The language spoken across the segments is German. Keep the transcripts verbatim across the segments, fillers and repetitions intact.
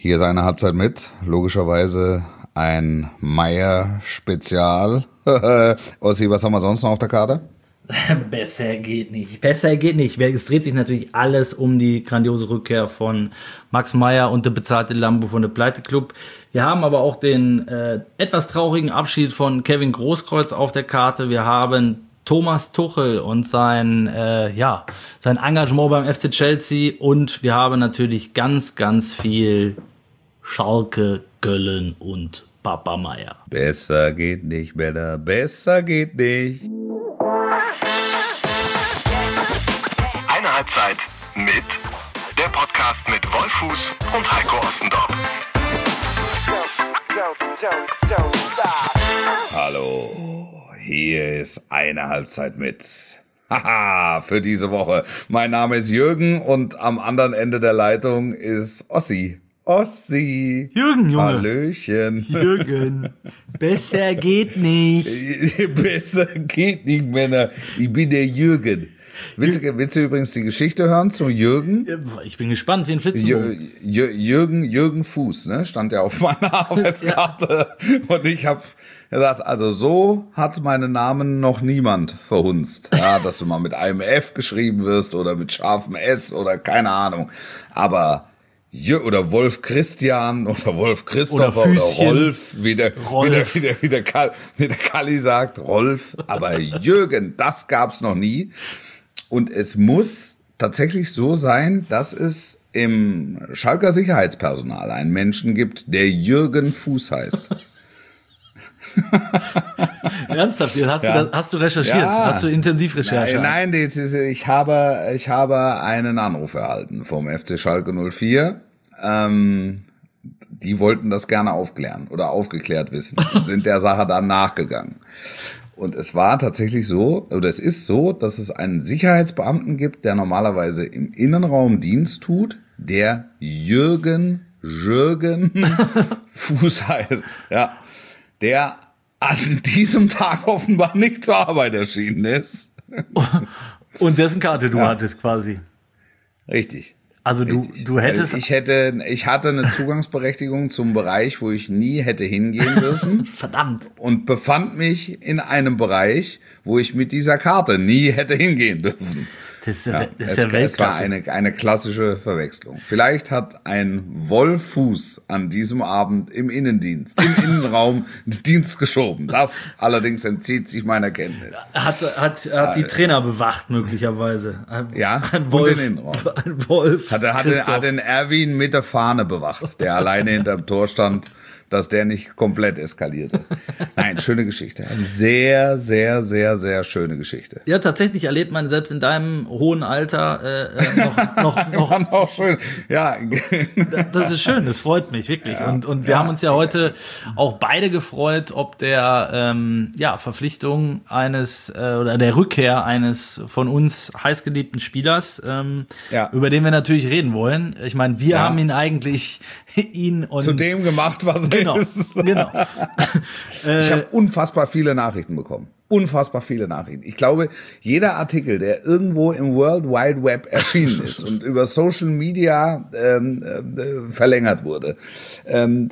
Hier ist eine Halbzeit mit, logischerweise ein Meier-Spezial. Ossi, was haben wir sonst noch auf der Karte? Besser geht nicht. Besser geht nicht. Es dreht sich natürlich alles um die grandiose Rückkehr von Max Meyer und der bezahlte Lambo von der Pleite Club. Wir haben aber auch den äh, etwas traurigen Abschied von Kevin Großkreuz auf der Karte. Wir haben Thomas Tuchel und sein, äh, ja, sein Engagement beim F C Chelsea. Und wir haben natürlich ganz, ganz viel Schalke, Köln und Papa Meyer. Besser geht nicht, Männer. Besser geht nicht. Eine Halbzeit mit der Podcast mit Wolf Fuß und Heiko Ostendorf. Hallo, hier ist eine Halbzeit mit. Haha, für diese Woche. Mein Name ist Jürgen und am anderen Ende der Leitung ist Ossi. Ossi. Jürgen, Junge. Hallöchen. Jürgen. Besser geht nicht. Besser geht nicht, Männer. Ich bin der Jürgen. Willst du, willst du übrigens die Geschichte hören zu Jürgen? Ich bin gespannt wie ein Flitzebogen. Jür, Jürgen, Jürgen Fuß, ne, stand ja auf meiner Arbeitskarte. Ja. Und ich habe gesagt, also so hat meinen Namen noch niemand verhunzt. Ja, dass du mal mit einem F geschrieben wirst oder mit scharfem S oder keine Ahnung. Aber oder Wolf Christian oder Wolf Christopher oder, oder Rolf, wie der, Rolf. Wie der, wie der, wie der, Kall, wie der Kalli sagt, Rolf. Aber Jürgen, das gab's noch nie. Und es muss tatsächlich so sein, dass es im Schalker Sicherheitspersonal einen Menschen gibt, der Jürgen Fuß heißt. Ernsthaft? Hast, ja. du, das, hast du recherchiert? Ja. Hast du intensiv recherchiert? Nein, nein, ich habe, ich habe einen Anruf erhalten vom F C Schalke null vier. Ähm, die wollten das gerne aufklären oder aufgeklärt wissen und sind der Sache dann nachgegangen. Und es war tatsächlich so, oder es ist so, dass es einen Sicherheitsbeamten gibt, der normalerweise im Innenraum Dienst tut, der Jürgen, Jürgen Fuß heißt. Ja, der an diesem Tag offenbar nicht zur Arbeit erschienen ist. Und dessen Karte du ja. hattest quasi. Richtig. Also du, Richtig. du hättest... Ich hätte, ich hatte eine Zugangsberechtigung zum Bereich, wo ich nie hätte hingehen dürfen. Verdammt. Und befand mich in einem Bereich, wo ich mit dieser Karte nie hätte hingehen dürfen. Das ist ja, ja, das ist es, ja Weltklasse. Es war eine, eine klassische Verwechslung. Vielleicht hat ein Wolf Fuß an diesem Abend im Innendienst, im Innenraum Dienst geschoben. Das allerdings entzieht sich meiner Kenntnis. Hat, hat, hat die Trainer bewacht möglicherweise. Ein, ja, ein Wolf, und den Innenraum. Ein Wolf. Hat, hat, den, hat den Erwin mit der Fahne bewacht, der alleine hinterm Tor stand, dass der nicht komplett eskalierte. Nein, schöne Geschichte. Eine sehr, sehr, sehr, sehr schöne Geschichte. Ja, tatsächlich erlebt man selbst in deinem hohen Alter äh, noch, noch, noch, ja, noch schön. Ja, das ist schön, das freut mich wirklich. Ja, und und wir ja. haben uns ja heute auch beide gefreut, ob der ähm, ja, Verpflichtung eines äh, oder der Rückkehr eines von uns heißgeliebten Spielers, ähm, ja. über den wir natürlich reden wollen. Ich meine, wir ja. haben ihn eigentlich ihn und zu dem gemacht, was er genau, ist. Genau. Ich habe unfassbar viele Nachrichten bekommen. Unfassbar viele Nachrichten. Ich glaube, jeder Artikel, der irgendwo im World Wide Web erschienen ist und über Social Media ähm, äh, verlängert wurde, ähm,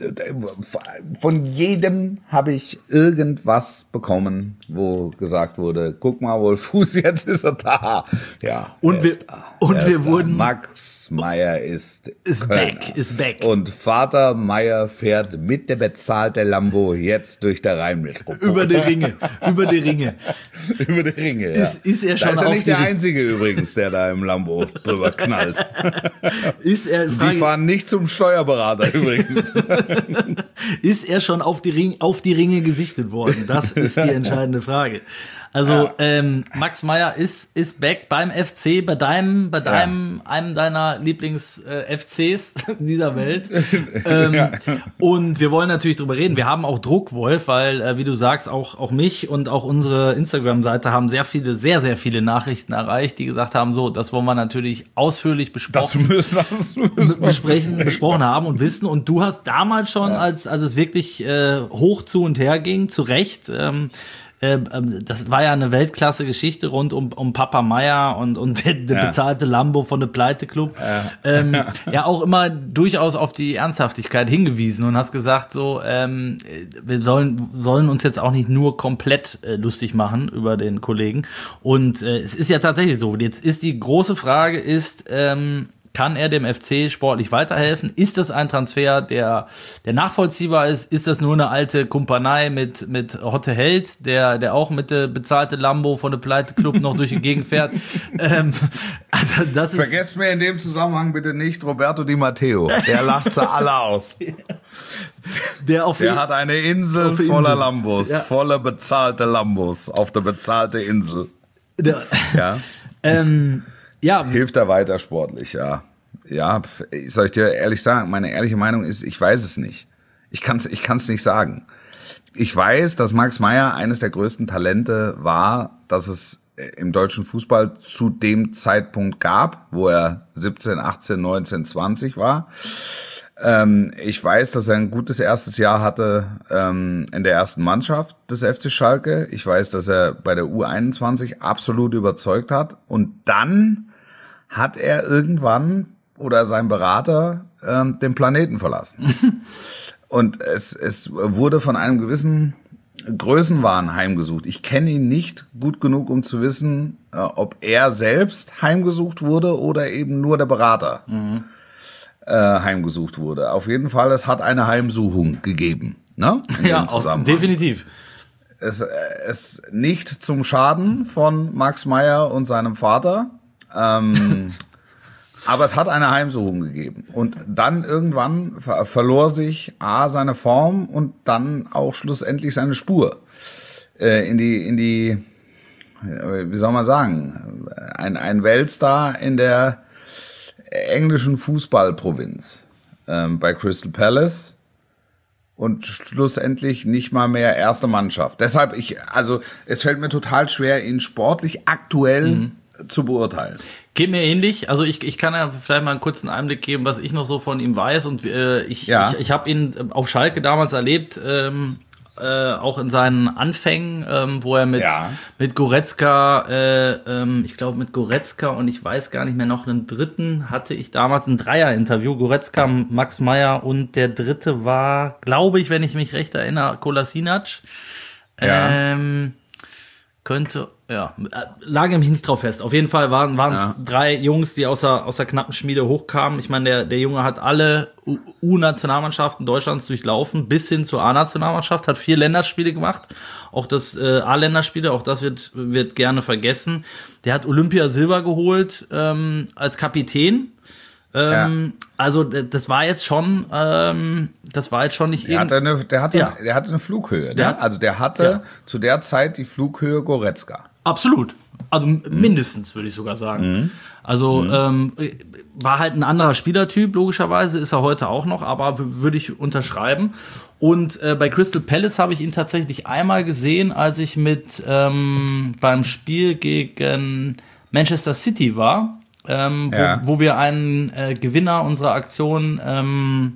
von jedem habe ich irgendwas bekommen, wo gesagt wurde, guck mal, Wolf Fuß, jetzt ist er da. Ja, und wir, da. und wir wurden... Max Meyer ist Ist Kölner. back, ist back. Und Vater Meyer fährt mit der bezahlten Lambo jetzt durch der Rheinmetropole. Über die Ringe, über die Ringe. Über die Ringe, ja. Ist, ist er schon da ist er auf nicht die der Ringe. Einzige übrigens, der da im Lambo drüber knallt. Ist er, Die fahren nicht zum Steuerberater übrigens. Ist er schon auf die, Ring, auf die Ringe gesichtet worden? Das ist die entscheidende Frage. Also ja. ähm, Max Meyer ist ist back beim F C, bei deinem bei deinem ja. einem deiner Lieblings-F Cs dieser Welt. ähm, ja. Und wir wollen natürlich drüber reden. Wir haben auch Druck, Wolf, weil äh, wie du sagst, auch auch mich und auch unsere Instagram-Seite haben sehr viele, sehr sehr viele Nachrichten erreicht, die gesagt haben, so, das wollen wir natürlich ausführlich besprochen, das müssen, das müssen besprechen, besprochen haben und wissen. Und du hast damals schon, ja. als als es wirklich äh, hoch zu und her ging, zu Recht. Ähm, äh, das war ja eine Weltklasse-Geschichte rund um, um Papa Meier und, und der, der ja. bezahlte Lambo von der Pleite-Club. Ja. Ähm, ja, auch immer durchaus auf die Ernsthaftigkeit hingewiesen und hast gesagt, so, ähm, wir sollen, sollen uns jetzt auch nicht nur komplett äh, lustig machen über den Kollegen. Und äh, es ist ja tatsächlich so. Jetzt ist die große Frage, ist, ähm, kann er dem F C sportlich weiterhelfen? Ist das ein Transfer, der, der nachvollziehbar ist? Ist das nur eine alte Kumpanei mit, mit Hotte Held, der, der auch mit der bezahlte Lambo von der Pleite-Club noch durch die Gegend fährt? ähm, also das ist Vergesst mir in dem Zusammenhang bitte nicht Roberto Di Matteo. Der lacht sie alle aus. Der, auf der hat eine Insel voller Insel. Lambos, ja. voller bezahlte Lambos auf der bezahlte Insel. Der, ja. ähm, Ja. Hilft er weiter sportlich, ja. Ja, soll ich dir ehrlich sagen, meine ehrliche Meinung ist, ich weiß es nicht. Ich kann es ich kann's nicht sagen. Ich weiß, dass Max Meyer eines der größten Talente war, dass es im deutschen Fußball zu dem Zeitpunkt gab, wo er siebzehn, achtzehn, neunzehn, zwanzig war. Ähm, ich weiß, dass er ein gutes erstes Jahr hatte ähm, in der ersten Mannschaft des F C Schalke. Ich weiß, dass er bei der U einundzwanzig absolut überzeugt hat. Und dann hat er irgendwann oder sein Berater ähm, den Planeten verlassen. Und es, es wurde von einem gewissen Größenwahn heimgesucht. Ich kenne ihn nicht gut genug, um zu wissen, äh, ob er selbst heimgesucht wurde oder eben nur der Berater mhm. äh, heimgesucht wurde. Auf jeden Fall, es hat eine Heimsuchung gegeben. Ne? In ja, auch, definitiv. Es ist nicht zum Schaden von Max Meyer und seinem Vater. Ähm, aber es hat eine Heimsuchung gegeben. Und dann irgendwann ver- verlor sich A, seine Form und dann auch schlussendlich seine Spur. Äh, in die, in die, wie soll man sagen, ein, ein Weltstar in der englischen Fußballprovinz. Ähm, bei Crystal Palace. Und schlussendlich nicht mal mehr erste Mannschaft. Deshalb, ich, also, es fällt mir total schwer, ihn sportlich aktuell mhm. zu beurteilen. Geht mir ähnlich. Also ich, ich kann ja vielleicht mal einen kurzen Einblick geben, was ich noch so von ihm weiß. Und äh, ich, ja. ich, ich habe ihn auf Schalke damals erlebt, ähm, äh, auch in seinen Anfängen, ähm, wo er mit, ja. mit Goretzka, äh, ähm, ich glaube mit Goretzka und ich weiß gar nicht mehr, noch einen dritten, hatte ich damals ein Dreier-Interview. Goretzka, Max Meyer und der dritte war, glaube ich, wenn ich mich recht erinnere, Kolasinac. Ja. Ähm, könnte, ja, lage mich nicht drauf fest. Auf jeden Fall waren waren es ja. drei Jungs, die aus der, aus der knappen Schmiede hochkamen. Ich meine, der, der Junge hat alle U-Nationalmannschaften Deutschlands durchlaufen, bis hin zur A-Nationalmannschaft, hat vier Länderspiele gemacht. Auch das äh, A-Länderspiele, auch das wird, wird gerne vergessen. Der hat Olympia Silber geholt ähm, als Kapitän. Ähm, ja. Also das war jetzt schon, ähm, das war jetzt schon nicht der hatte eine, der hatte, ja. der hatte eine Flughöhe. Ne? Der, also der hatte ja. zu der Zeit die Flughöhe Goretzka. Absolut. Also mhm. mindestens, würde ich sogar sagen. Mhm. Also mhm. ähm, war halt ein anderer Spielertyp, logischerweise, ist er heute auch noch, aber w- würde ich unterschreiben. Und äh, bei Crystal Palace habe ich ihn tatsächlich einmal gesehen, als ich mit ähm, beim Spiel gegen Manchester City war. Ähm, wo, ja. wo wir einen äh, Gewinner unserer Aktion, ähm,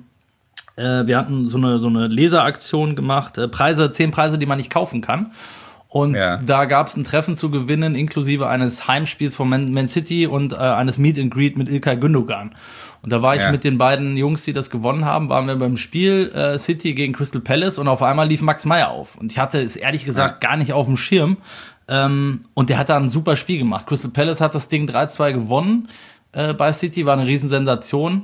äh, wir hatten so eine, so eine Leseraktion gemacht, äh, Preise, zehn Preise, die man nicht kaufen kann. Und ja. da gab es ein Treffen zu gewinnen, inklusive eines Heimspiels von Man, Man City und äh, eines Meet and Greet mit İlkay Gündogan. Und da war ich ja. mit den beiden Jungs, die das gewonnen haben, waren wir beim Spiel äh, City gegen Crystal Palace und auf einmal lief Max Meyer auf. Und ich hatte es ehrlich gesagt ja. gar nicht auf dem Schirm. Ähm, und der hat da ein super Spiel gemacht. Crystal Palace hat das Ding drei zwei gewonnen äh, bei City, war eine Riesensensation.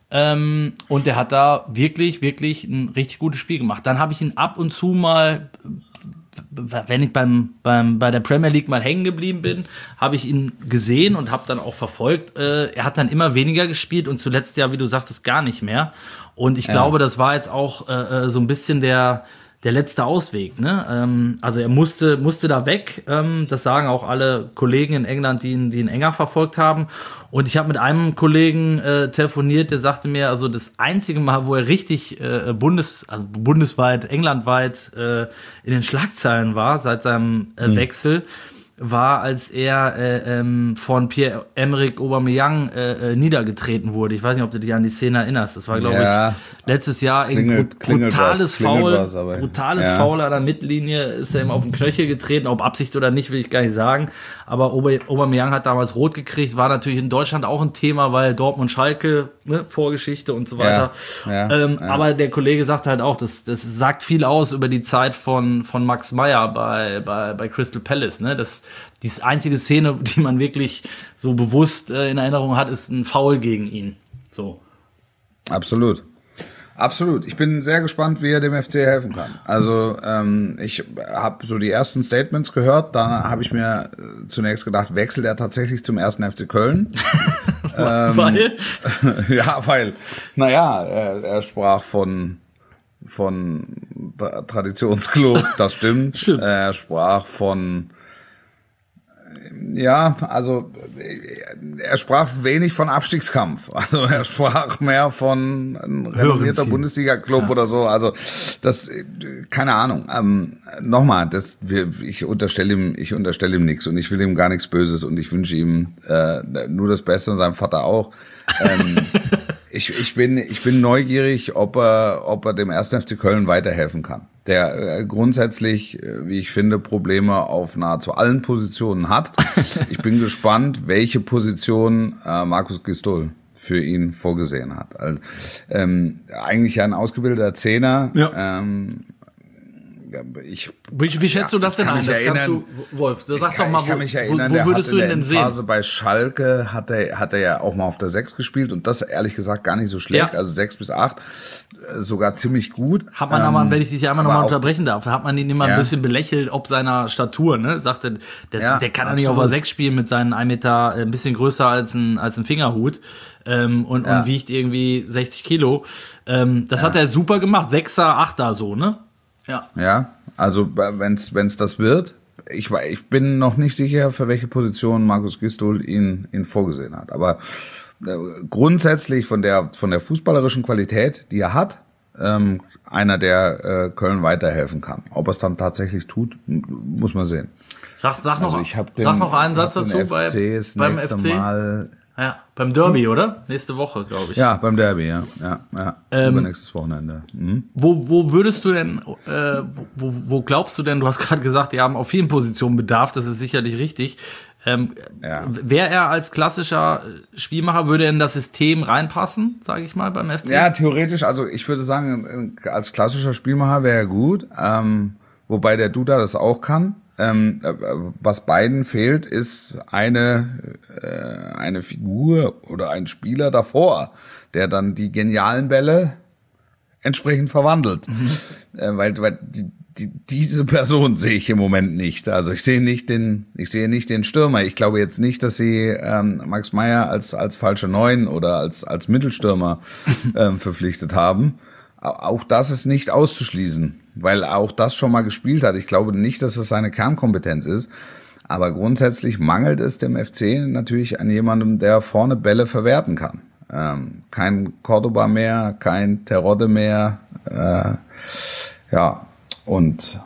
Ähm, und der hat da wirklich, wirklich ein richtig gutes Spiel gemacht. Dann habe ich ihn ab und zu mal, wenn ich beim, beim, bei der Premier League mal hängen geblieben bin, habe ich ihn gesehen und habe dann auch verfolgt. Äh, er hat dann immer weniger gespielt und zuletzt ja, wie du sagtest, gar nicht mehr. Und ich ja. glaube, das war jetzt auch äh, so ein bisschen der der letzte Ausweg, ne? Ähm, also er musste, musste da weg. Ähm, das sagen auch alle Kollegen in England, die ihn, die ihn enger verfolgt haben. Und ich habe mit einem Kollegen äh, telefoniert, der sagte mir, also das einzige Mal, wo er richtig äh, Bundes, also bundesweit, englandweit äh, in den Schlagzeilen war, seit seinem äh, mhm. Wechsel, war, als er äh, ähm, von Pierre-Emerick Aubameyang äh, äh, niedergetreten wurde. Ich weiß nicht, ob du dich an die Szene erinnerst. Das war, glaube Ja. ich, letztes Jahr ein Klingelt- klingelt brutales was, klingelt Foul. was, aber- brutales ja. Foul an der Mittellinie, ist er ihm auf den Knöchel getreten. Ob Absicht oder nicht, will ich gar nicht sagen. Aber Aub- Aubameyang hat damals rot gekriegt. War natürlich in Deutschland auch ein Thema, weil Dortmund-Schalke, ne, Vorgeschichte und so weiter. Ja, ja, ähm, ja. Aber der Kollege sagt halt auch, das, das sagt viel aus über die Zeit von, von Max Meyer bei, bei, bei Crystal Palace. Ne? Das, die einzige Szene, die man wirklich so bewusst äh, in Erinnerung hat, ist ein Foul gegen ihn. So. Absolut. Absolut. Ich bin sehr gespannt, wie er dem F C helfen kann. Also ähm, ich habe so die ersten Statements gehört, da habe ich mir äh, zunächst gedacht, wechselt er tatsächlich zum ersten F C Köln? ähm, Weil? Ja, weil, naja, er, er sprach von von Tra- Traditionsclub, das stimmt. Stimmt. Er sprach von Ja, also er sprach wenig von Abstiegskampf. Also er sprach mehr von einem renommierter Ziel. Bundesliga-Club Ja. oder so. Also das, keine Ahnung. Ähm, Nochmal, das, wir, ich unterstelle ihm, ich unterstelle ihm nichts und ich will ihm gar nichts Böses und ich wünsche ihm äh, nur das Beste und seinem Vater auch. ähm, ich, ich bin, ich bin neugierig, ob er, ob er dem ersten F C Köln weiterhelfen kann. Der äh, grundsätzlich, äh, wie ich finde, Probleme auf nahezu allen Positionen hat. Ich bin gespannt, welche Position äh, Markus Gisdol für ihn vorgesehen hat. Also, ähm, eigentlich ein ausgebildeter Zehner. Ja. Ähm, ich, Wie, wie schätzt Ja, du das ich denn kann ein? mich Das kannst erinnern- du, Wolf, sag ich doch kann, mal, ich kann wo, mich wo, erinnern, wo der würdest hat du in ihn der denn sehen? Phase bei Schalke hat er, hat er ja auch mal auf der sechs gespielt und das ehrlich gesagt gar nicht so schlecht. Ja. Also sechs bis acht, äh, sogar ziemlich gut. Hat man Ähm, aber, wenn ich dich einmal aber nochmal auch- unterbrechen darf, hat man ihn immer Ja. ein bisschen belächelt, ob seiner Statur, ne? Sagte, das, Ja, der kann doch nicht auf absolut. der sechs spielen mit seinen ein Meter, äh, ein bisschen größer als ein, als ein Fingerhut, ähm, und, Ja. und wiegt irgendwie sechzig Kilo. Ähm, das hat er super gemacht. Sechser, Achter, so, ne? Ja. Ja, also wenn's wenn's das wird, ich, wei- ich bin noch nicht sicher, für welche Position Markus Gisdol ihn, ihn vorgesehen hat. Aber äh, grundsätzlich von der von der fußballerischen Qualität, die er hat, ähm, einer, der äh, Köln weiterhelfen kann. Ob er es dann tatsächlich tut, m- muss man sehen. Sag, sag, noch, Also ich habe den, sag noch einen Satz hab den dazu bei, F C das beim nächste F C. Mal. Ja, beim Derby, oder? Nächste Woche, glaube ich. Ja, beim Derby, ja, ja, ja. Ähm, Übernächstes Wochenende. Mhm. Wo, wo würdest du denn, äh, wo, wo glaubst du denn, du hast gerade gesagt, die haben auf vielen Positionen Bedarf, das ist sicherlich richtig. Ähm, Ja. Wäre er als klassischer Spielmacher, würde er in das System reinpassen, sage ich mal, beim F C? Ja, theoretisch, also ich würde sagen, als klassischer Spielmacher wäre er gut, ähm, wobei der Duda das auch kann. Ähm, äh, was beiden fehlt, ist eine, äh, eine Figur oder ein Spieler davor, der dann die genialen Bälle entsprechend verwandelt. Mhm. Äh, weil weil die, die, diese Person sehe ich im Moment nicht. Also ich sehe nicht den, ich sehe nicht den Stürmer. Ich glaube jetzt nicht, dass sie ähm, Max Meyer als als falsche Neun oder als als Mittelstürmer ähm, verpflichtet haben. Auch das ist nicht auszuschließen, weil auch das schon mal gespielt hat. Ich glaube nicht, dass das seine Kernkompetenz ist. Aber grundsätzlich mangelt es dem F C natürlich an jemandem, der vorne Bälle verwerten kann. Ähm, kein Cordoba mehr, kein Terodde mehr. Äh, ja, und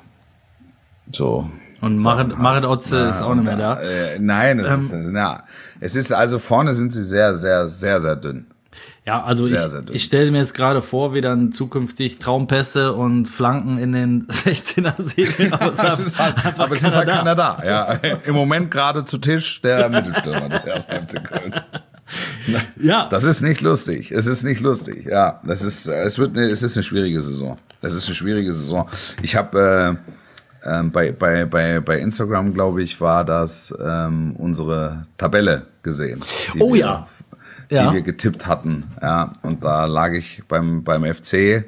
so. Und Marit, Marit Otze ist auch nicht mehr da. Äh, nein, es, Ähm, ist, ja, es ist also vorne sind sie sehr, sehr, sehr, sehr dünn. Ja, also Sehr, ich, sehr dünn. ich stelle mir jetzt gerade vor, wie dann zukünftig Traumpässe und Flanken in den sechzehner segeln. Aber es Das ist halt, aber es ist halt keiner keiner da. Ja, im Moment gerade zu Tisch der Mittelstürmer des ersten F C Köln. Ja, Das ist nicht lustig. Es ist nicht lustig. Ja, das ist, es wird, eine, es ist eine schwierige Saison. Es ist eine schwierige Saison. Ich habe äh, äh, bei bei bei bei Instagram, glaube ich, war das ähm, unsere Tabelle gesehen. die Oh wir, ja. die Ja. wir getippt hatten. Ja, und da lag ich beim beim F C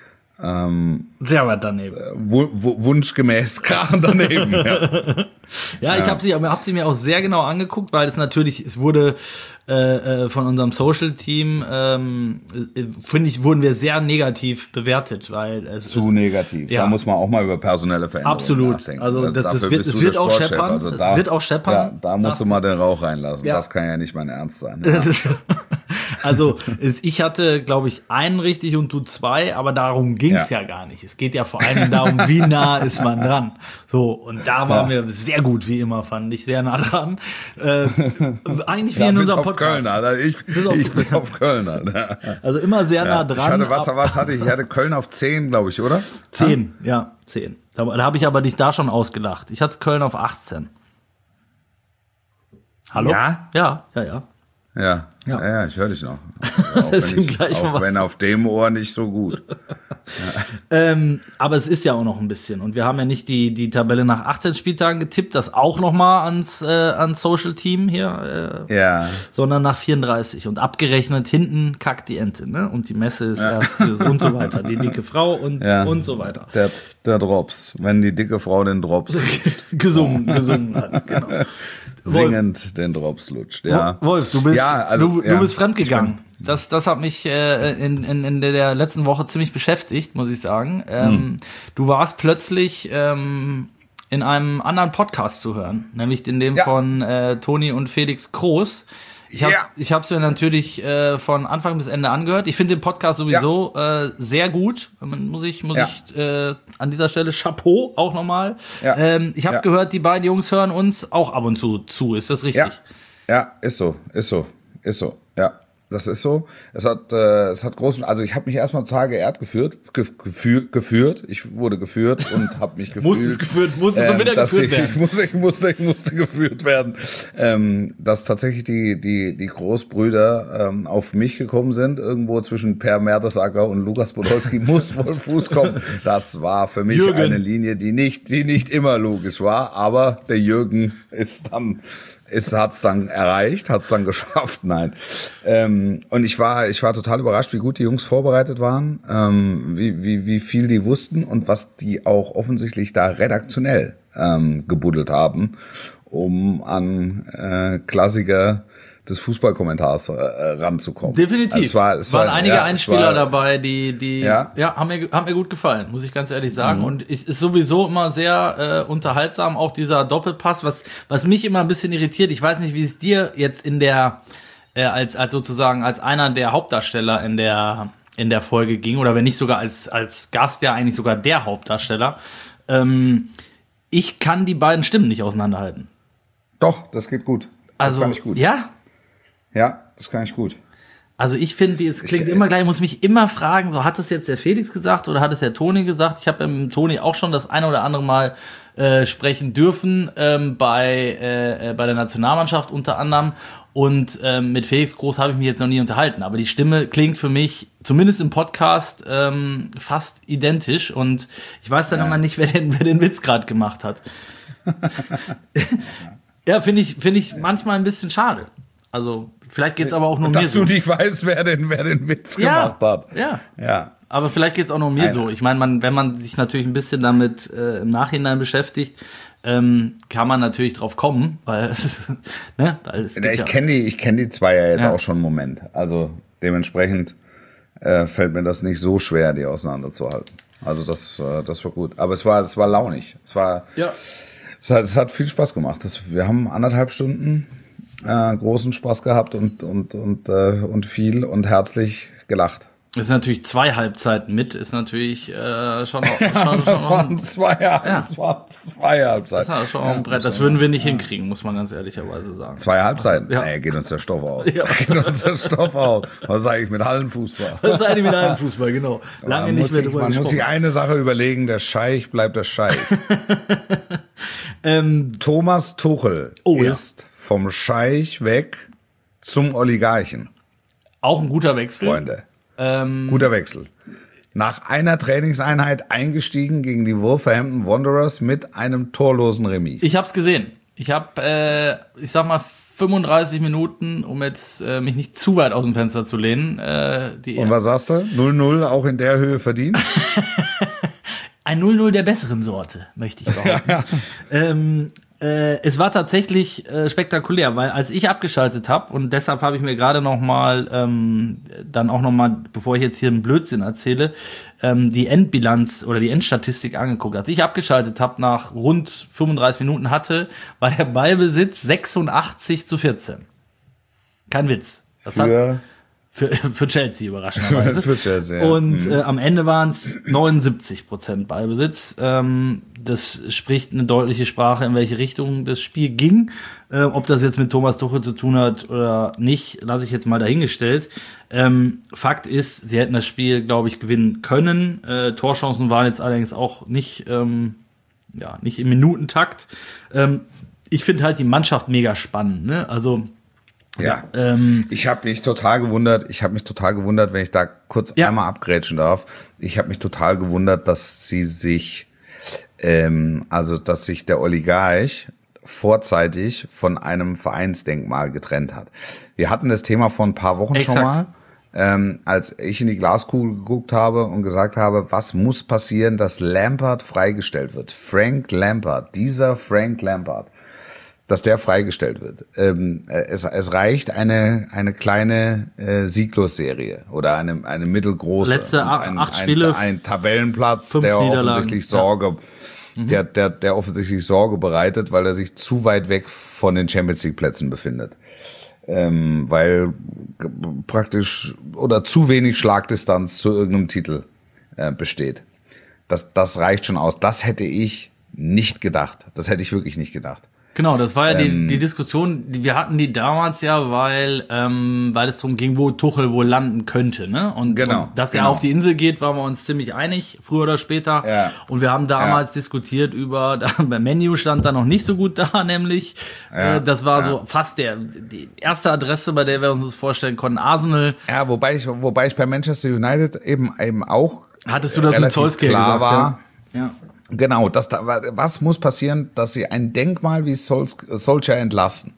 sehr weit daneben. wu- wu- wunschgemäß krachen daneben. Ja. Ja, ich habe sie, hab sie mir auch sehr genau angeguckt, weil es natürlich, es wurde äh, äh, von unserem Social-Team, ähm, äh, finde ich, wurden wir sehr negativ bewertet, weil es Zu ist, negativ. Ja. Da muss man auch mal über personelle Veränderungen Absolut. nachdenken. Also das- das Dafür wird- bist es du wird der auch Sportchef. scheppern. Also Es da, wird auch scheppern. Ja, da musst du mal den Rauch reinlassen. Ja. Das kann ja nicht mein Ernst sein. Ja. Also es, ich hatte, glaube ich, einen richtig und du zwei, aber darum ging es ja. Ja. gar nicht. Es geht ja vor allem darum, wie nah ist man dran. So, und da waren Ja. wir sehr gut, wie immer, fand ich, sehr nah dran. Äh, eigentlich wie Ja, in bis unserem auf Podcast. Köln, Alter. Ich, Bis auf- ich bis auf Köln, Alter. Also immer sehr nah Ja. dran. Ich hatte, was, ab- was hatte ich? Ich hatte Köln auf zehn, glaube ich, oder? zehn, ja, zehn. Da, da habe ich aber dich da schon ausgelacht. Ich hatte Köln auf achtzehn. Hallo? Ja? Ja, ja, ja. Ja, Ja. ja, ja ich höre dich noch. Auch, Das wenn, sind ich, gleich mal auch was. wenn auf dem Ohr nicht so gut. Ähm, aber es ist ja auch noch ein bisschen. Und wir haben ja nicht die, die Tabelle nach achtzehn Spieltagen getippt, das auch noch mal ans, äh, ans Social Team hier, äh, Ja, sondern nach vierunddreißig. Und abgerechnet hinten kackt die Ente, ne? Und die Messe ist erst und so weiter. Die dicke Frau und, ja. und so weiter. Der, der Drops. Wenn die dicke Frau den Drops gesungen, gesungen hat, genau. singend den Drops lutscht. Ja. Wolf, du bist, ja, also, du, du ja. bist fremdgegangen. Das, das hat mich äh, in, in, in der letzten Woche ziemlich beschäftigt, muss ich sagen. Ähm, Hm. Du warst plötzlich ähm, in einem anderen Podcast zu hören, nämlich in dem Ja. von äh, Toni und Felix Kroos. Ich habe Ja. ich hab's mir natürlich äh, von Anfang bis Ende angehört. Ich finde den Podcast sowieso äh, sehr gut. Muss ich, muss Ja. ich äh, an dieser Stelle Chapeau auch nochmal. Ja. Ähm, ich habe Ja. gehört, die beiden Jungs hören uns auch ab und zu zu. Ist das richtig? Ja, ja, ist so, ist so, ist so, ja. Das ist so. Es hat, äh, es hat großen, also ich habe mich erstmal total geehrt geführt, ge geführt, geführt. Ich wurde geführt und habe mich gefühlt. Musstest geführt, musstest du wieder dass geführt ich, werden. Ich musste, ich musste, ich musste geführt werden. Ähm, dass tatsächlich die, die, die Großbrüder ähm, auf mich gekommen sind, irgendwo zwischen Per Mertesacker und Lukas Podolski muss wohl Fuß kommen. Das war für mich Jürgen. eine Linie, die nicht, die nicht immer logisch war, aber der Jürgen ist dann ist hat's dann erreicht, hat's dann geschafft, nein. Ähm, und ich war, ich war total überrascht, wie gut die Jungs vorbereitet waren, ähm, wie, wie, wie viel die wussten und was die auch offensichtlich da redaktionell ähm, gebuddelt haben, um an äh, Klassiker des Fußballkommentars äh, ranzukommen. Definitiv. Also es war, es waren war, einige ja, es Einspieler war, dabei, die, die ja. Ja. haben, mir, haben mir gut gefallen, muss ich ganz ehrlich sagen. Mhm. Und es ist sowieso immer sehr äh, unterhaltsam, auch dieser Doppelpass, was, was mich immer ein bisschen irritiert. Ich weiß nicht, wie es dir jetzt in der, äh, als, als sozusagen als einer der Hauptdarsteller in der, in der Folge ging, oder wenn nicht sogar als, als Gast, ja eigentlich sogar der Hauptdarsteller. Ähm, ich kann die beiden Stimmen nicht auseinanderhalten. Doch, das geht gut. Das Also, kann ich gut. ja, Ja, das kann ich gut. Also ich finde, es klingt Ich- immer gleich, ich muss mich immer fragen, so hat es jetzt der Felix gesagt oder hat es der Toni gesagt? Ich habe mit Toni auch schon das eine oder andere Mal äh, sprechen dürfen, ähm, bei, äh, bei der Nationalmannschaft unter anderem. Und ähm, mit Felix Groß habe ich mich jetzt noch nie unterhalten. Aber die Stimme klingt für mich, zumindest im Podcast, ähm, fast identisch. Und ich weiß dann Ja. immer nicht, wer den, wer den Witz gerade gemacht hat. Ja, finde ich, finde ich manchmal ein bisschen schade. Also, vielleicht geht's aber auch nur mir Dass so. du nicht weißt, wer den, wer den Witz Ja, gemacht hat. ja. Ja. Aber vielleicht geht's auch nur mir Nein. so. Ich meine, man, wenn man sich natürlich ein bisschen damit äh, im Nachhinein beschäftigt, ähm, kann man natürlich drauf kommen, weil es, ne, weil es gibt Ich ja, kenne die, ich kenn die zwei ja jetzt Ja. auch schon einen Moment. Also dementsprechend äh, fällt mir das nicht so schwer, die auseinanderzuhalten. Also das, äh, das war gut. Aber es war, es war launig. Es war, ja. es hat, es hat viel Spaß gemacht. Das, wir haben anderthalb Stunden äh, großen Spaß gehabt und, und, und, äh, und viel und herzlich gelacht. Das ist natürlich zwei Halbzeiten mit, ist natürlich äh, schon, auch- schon, Das schon, waren zwei, das waren zwei das Halbzeiten. ist schon auch ein Brett. Das würden wir nicht hinkriegen, muss man ganz ehrlicherweise sagen. Zwei Halbzeiten? Ja. Nee, geht uns der Stoff aus. Ja. Geht uns der Stoff aus. Was sage ich mit Hallenfußball? Das ist eigentlich mit einem Fußball, genau. Lange Man, nicht muss mehr sich, drüber man muss sich gesprochen. eine Sache überlegen, der Scheich bleibt der Scheich. Ähm, Thomas Tuchel Oh, ja. ist vom Scheich weg zum Oligarchen, auch ein guter Wechsel. Freunde. Ähm, Guter Wechsel. Nach einer Trainingseinheit eingestiegen gegen die Wolverhampton Wanderers mit einem torlosen Remis. Ich hab's gesehen. Ich hab, äh, ich sag mal, fünfunddreißig Minuten, um jetzt äh, mich nicht zu weit aus dem Fenster zu lehnen. Äh, die Und was sagst du? null null auch in der Höhe verdient? Ein null null der besseren Sorte, möchte ich behaupten. ähm, äh, es war tatsächlich äh, spektakulär, weil als ich abgeschaltet habe, und deshalb habe ich mir gerade noch mal, ähm, dann auch noch mal, bevor ich jetzt hier einen Blödsinn erzähle, ähm, die Endbilanz oder die Endstatistik angeguckt. Als ich abgeschaltet habe, nach rund fünfunddreißig Minuten hatte, war der Ballbesitz sechsundachtzig zu vierzehn. Kein Witz. Das hat Für Für, für Chelsea überraschenderweise. Für Chelsea, ja. Und Mhm. äh, am Ende waren es neunundsiebzig Prozent Ballbesitz. Ähm, das spricht eine deutliche Sprache, in welche Richtung das Spiel ging. Äh, ob das jetzt mit Thomas Tuchel zu tun hat oder nicht, lasse ich jetzt mal dahingestellt. Ähm, Fakt ist, sie hätten das Spiel, glaube ich, gewinnen können. Äh, Torchancen waren jetzt allerdings auch nicht, ähm, ja, nicht im Minutentakt. Ähm, ich finde halt die Mannschaft mega spannend. Ne? Also Ja, ähm, ich habe mich total gewundert, ich habe mich total gewundert, wenn ich da kurz Ja. einmal abgrätschen darf, ich habe mich total gewundert, dass sie sich, ähm, also dass sich der Oligarch vorzeitig von einem Vereinsdenkmal getrennt hat. Wir hatten das Thema vor ein paar Wochen Exakt. schon mal, ähm, als ich in die Glaskugel geguckt habe und gesagt habe, was muss passieren, dass Lampard freigestellt wird. Frank Lampard, dieser Frank Lampard. Dass der freigestellt wird. Ähm, es, es reicht eine eine kleine äh, Sieglos-Serie oder eine eine mittelgroße. Letzte acht- ein, acht ein, Spiele, ein Tabellenplatz, fünf der Niederlagen. offensichtlich Ja. Sorge, der der der offensichtlich Sorge bereitet, weil er sich zu weit weg von den Champions League Plätzen befindet, ähm, weil g- praktisch oder zu wenig Schlagdistanz zu irgendeinem Titel äh, besteht. Das das reicht schon aus. Das hätte ich nicht gedacht. Das hätte ich wirklich nicht gedacht. Genau, das war ja Ähm, die, die Diskussion, die, wir hatten die damals ja, weil, ähm, weil es darum ging, wo Tuchel wohl landen könnte. Ne? Und, Genau, und dass genau. er auf die Insel geht, waren wir uns ziemlich einig, früher oder später. Ja. Und wir haben damals diskutiert über, da, beim Menu stand da noch nicht so gut da, nämlich, Ja, äh, das war ja. so fast der, die erste Adresse, bei der wir uns das vorstellen konnten, Arsenal. Ja, wobei ich, wobei ich bei Manchester United eben, eben auch Hattest du das mit relativ Solskjaer klar gesagt? war. Ja. ja. Genau, das, da- was muss passieren, dass sie ein Denkmal wie Sols, Solskjaer entlassen?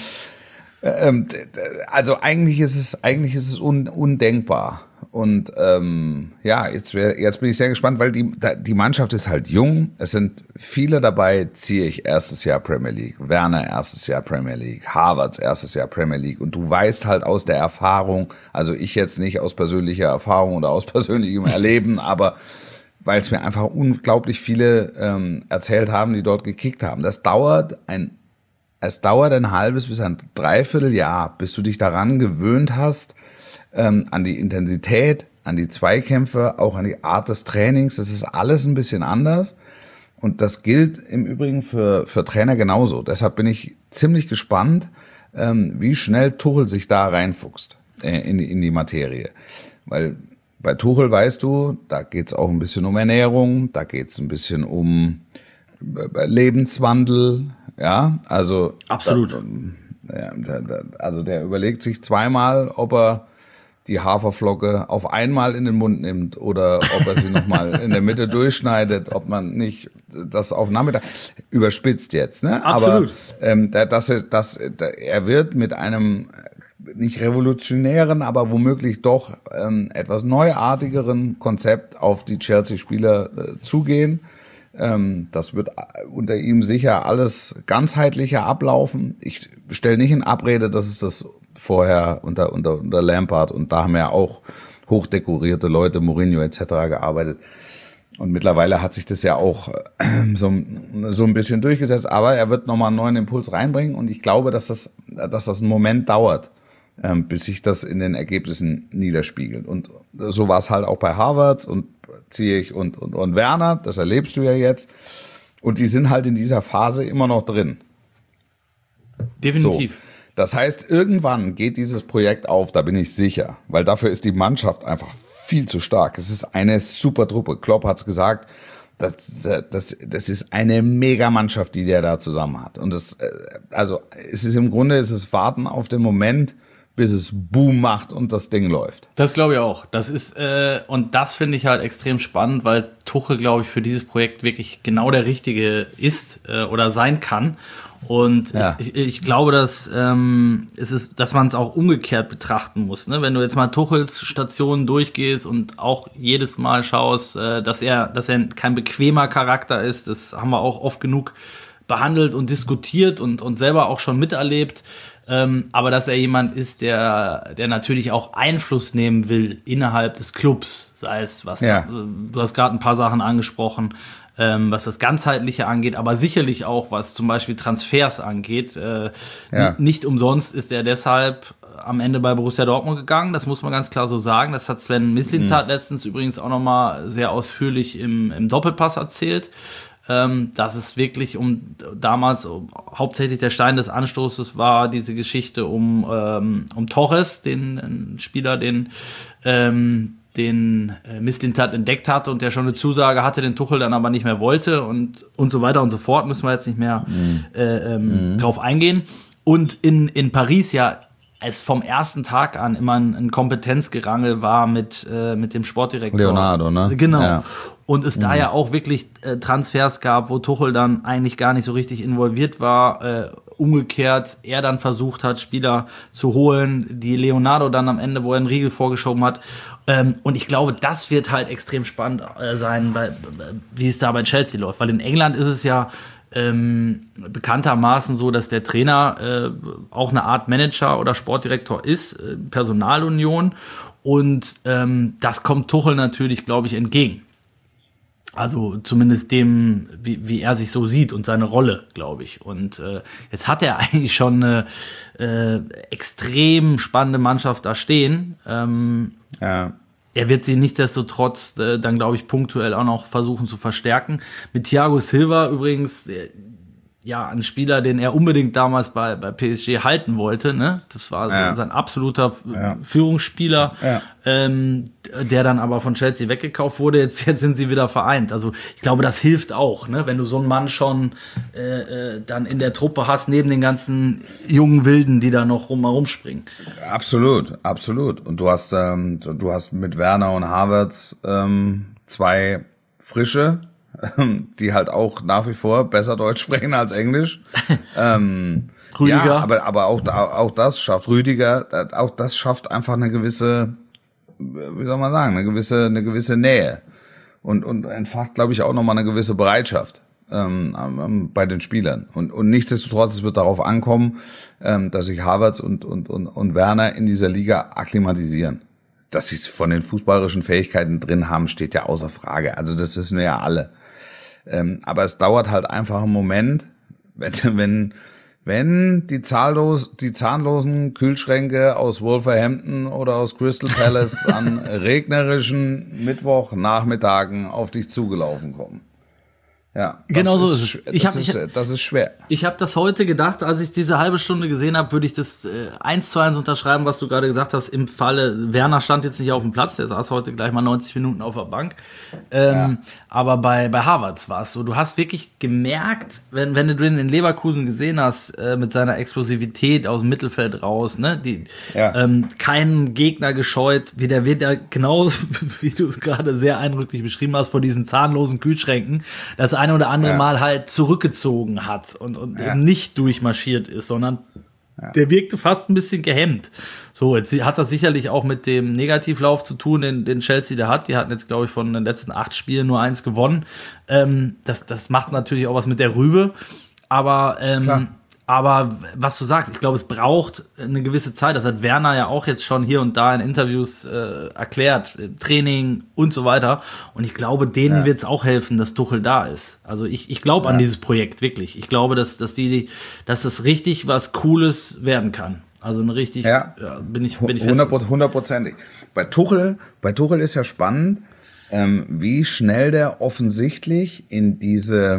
Ähm, d- d- also eigentlich ist es, eigentlich ist es un, undenkbar. Und ähm, ja, jetzt, wär, jetzt bin ich sehr gespannt, weil die, da- die Mannschaft ist halt jung. Es sind viele dabei, ziehe ich erstes Jahr Premier League, Werner erstes Jahr Premier League, Havertz erstes Jahr Premier League. Und du weißt halt aus der Erfahrung, also ich jetzt nicht aus persönlicher Erfahrung oder aus persönlichem Erleben, aber weil es mir einfach unglaublich viele ähm, erzählt haben, die dort gekickt haben. Das dauert ein, es dauert ein halbes bis ein Dreivierteljahr, bis du dich daran gewöhnt hast, ähm, an die Intensität, an die Zweikämpfe, auch an die Art des Trainings. Das ist alles ein bisschen anders. Und das gilt im Übrigen für, für Trainer genauso. Deshalb bin ich ziemlich gespannt, ähm, wie schnell Tuchel sich da reinfuchst äh, in, die, in die Materie. Weil bei Tuchel weißt du, da geht's auch ein bisschen um Ernährung, da geht's ein bisschen um Lebenswandel, ja, also Absolut. Da, ja, da, da, also der überlegt sich zweimal, ob er die Haferflocke auf einmal in den Mund nimmt oder ob er sie nochmal in der Mitte durchschneidet, ob man nicht das auf Nachmittag überspitzt jetzt, ne? Absolut. Aber ähm, da, das, das, da, er wird mit einem nicht revolutionären, aber womöglich doch ähm, etwas neuartigeren Konzept auf die Chelsea-Spieler äh, zugehen. Ähm, das wird unter ihm sicher alles ganzheitlicher ablaufen. Ich stelle nicht in Abrede, dass es das vorher unter, unter, unter Lampard, und da haben ja auch hochdekorierte Leute, Mourinho et cetera gearbeitet. Und mittlerweile hat sich das ja auch äh, so, so ein bisschen durchgesetzt. Aber er wird nochmal einen neuen Impuls reinbringen. Und ich glaube, dass das, dass das einen Moment dauert, ähm, bis sich das in den Ergebnissen niederspiegelt. Und so war es halt auch bei Havertz und Ziyech und, und, und Werner. Das erlebst du ja jetzt. Und die sind halt in dieser Phase immer noch drin. Definitiv. So. Das heißt, irgendwann geht dieses Projekt auf, da bin ich sicher. Weil dafür ist die Mannschaft einfach viel zu stark. Es ist eine super Truppe. Klopp hat's gesagt, das, das, das ist eine Mega-Mannschaft, die der da zusammen hat. Und das, also, es ist im Grunde, es ist Warten auf den Moment, bis es Boom macht und das Ding läuft. Das glaube ich auch. Das ist, äh, und das finde ich halt extrem spannend, weil Tuchel, glaube ich, für dieses Projekt wirklich genau der Richtige ist äh, oder sein kann. Und Ja. ich, ich, ich glaube, dass ähm, es ist, dass man es auch umgekehrt betrachten muss. Ne? Wenn du jetzt mal Tuchels Stationen durchgehst und auch jedes Mal schaust, äh, dass er, dass er kein bequemer Charakter ist, das haben wir auch oft genug behandelt und diskutiert und, und selber auch schon miterlebt. Ähm, aber dass er jemand ist, der, der natürlich auch Einfluss nehmen will innerhalb des Clubs, sei es was, Ja. da, du hast gerade ein paar Sachen angesprochen, ähm, was das Ganzheitliche angeht, aber sicherlich auch, was zum Beispiel Transfers angeht. Äh, Ja. n- Nicht umsonst ist er deshalb am Ende bei Borussia Dortmund gegangen, das muss man ganz klar so sagen. Das hat Sven Mislintat mhm. letztens übrigens auch nochmal sehr ausführlich im, im Doppelpass erzählt. Ähm, dass es wirklich um damals um, hauptsächlich der Stein des Anstoßes war, diese Geschichte um, ähm, um Torres, den ein Spieler, den ähm, den äh, Mislintat entdeckt hatte und der schon eine Zusage hatte, den Tuchel dann aber nicht mehr wollte und und so weiter und so fort, müssen wir jetzt nicht mehr mhm. äh, ähm, mhm. drauf eingehen. Und in, in Paris ja es vom ersten Tag an immer ein, ein Kompetenzgerangel war mit, äh, mit dem Sportdirektor. Leonardo, ne? Genau. Ja. Und es mhm. da ja auch wirklich äh, Transfers gab, wo Tuchel dann eigentlich gar nicht so richtig involviert war. Äh, umgekehrt, er dann versucht hat, Spieler zu holen, die Leonardo dann am Ende, wo er einen Riegel vorgeschoben hat. Ähm, und ich glaube, das wird halt extrem spannend äh, sein, bei, wie es da bei Chelsea läuft. Weil in England ist es ja ähm, bekanntermaßen so, dass der Trainer äh, auch eine Art Manager oder Sportdirektor ist, äh, Personalunion. Und ähm, das kommt Tuchel natürlich, glaube ich, entgegen. Also zumindest dem, wie, wie er sich so sieht und seine Rolle, glaube ich. Und äh, jetzt hat er eigentlich schon eine äh, extrem spannende Mannschaft da stehen. Ähm, ja. Er wird sie nichtsdestotrotz äh, dann, glaube ich, punktuell auch noch versuchen zu verstärken. Mit Thiago Silva übrigens, äh, ja, ein Spieler, den er unbedingt damals bei, bei P S G halten wollte, ne? Das war so ja. sein absoluter ja. Führungsspieler, ja. ähm, der dann aber von Chelsea weggekauft wurde. Jetzt, jetzt sind sie wieder vereint. Also ich glaube, das hilft auch, ne? Wenn du so einen Mann schon äh, äh, dann in der Truppe hast, neben den ganzen jungen Wilden, die da noch rum herumspringen. Absolut, absolut. Und du hast, ähm, du hast mit Werner und Havertz ähm, zwei Frische, die halt auch nach wie vor besser Deutsch sprechen als Englisch. ähm, Rüdiger. Ja, aber, aber auch, auch das schafft Rüdiger, auch das schafft einfach eine gewisse, wie soll man sagen, eine gewisse, eine gewisse Nähe. Und, und entfacht, glaube ich, auch nochmal eine gewisse Bereitschaft ähm, bei den Spielern. Und, und nichtsdestotrotz, es wird darauf ankommen, ähm, dass sich Havertz und, und, und, und Werner in dieser Liga akklimatisieren. Dass sie es von den fußballerischen Fähigkeiten drin haben, steht ja außer Frage. Also das wissen wir ja alle. Ähm, aber es dauert halt einfach einen Moment, wenn, wenn, wenn die zahllos, die zahnlosen Kühlschränke aus Wolverhampton oder aus Crystal Palace an regnerischen Mittwochnachmittagen auf dich zugelaufen kommen. Ja, genau so ist es. Ich das, hab, ist, ich, das ist schwer. Ich habe das heute gedacht, als ich diese halbe Stunde gesehen habe, würde ich das äh, eins zu eins unterschreiben, was du gerade gesagt hast. Im Falle, Werner stand jetzt nicht auf dem Platz, der saß heute gleich mal neunzig Minuten auf der Bank. Ähm, ja. Aber bei, bei Havertz war es so, du hast wirklich gemerkt, wenn, wenn du den in Leverkusen gesehen hast, äh, mit seiner Explosivität aus dem Mittelfeld raus, ne, die, ja. ähm, keinen Gegner gescheut, wie der wird ja genau, wie du es gerade sehr eindrücklich beschrieben hast, vor diesen zahnlosen Kühlschränken, das eine oder andere ja. Mal halt zurückgezogen hat und, und ja. eben nicht durchmarschiert ist, sondern ja. der wirkte fast ein bisschen gehemmt. So, jetzt hat das sicherlich auch mit dem Negativlauf zu tun, den, den Chelsea da hat. Die hatten jetzt, glaube ich, von den letzten acht Spielen nur eins gewonnen. Ähm, das, das macht natürlich auch was mit der Rübe. Aber, ähm, aber was du sagst, ich glaube, es braucht eine gewisse Zeit. Das hat Werner ja auch jetzt schon hier und da in Interviews äh, erklärt. Training und so weiter. Und ich glaube, denen ja. wird es auch helfen, dass Tuchel da ist. Also ich, ich glaube ja. an dieses Projekt wirklich. Ich glaube, dass, dass, die, dass das richtig was Cooles werden kann. Also eine richtig, ja. Ja, bin ich, bin ich fest. Hundertprozentig. Bei Tuchel, bei Tuchel ist ja spannend, ähm, wie schnell der offensichtlich in diese,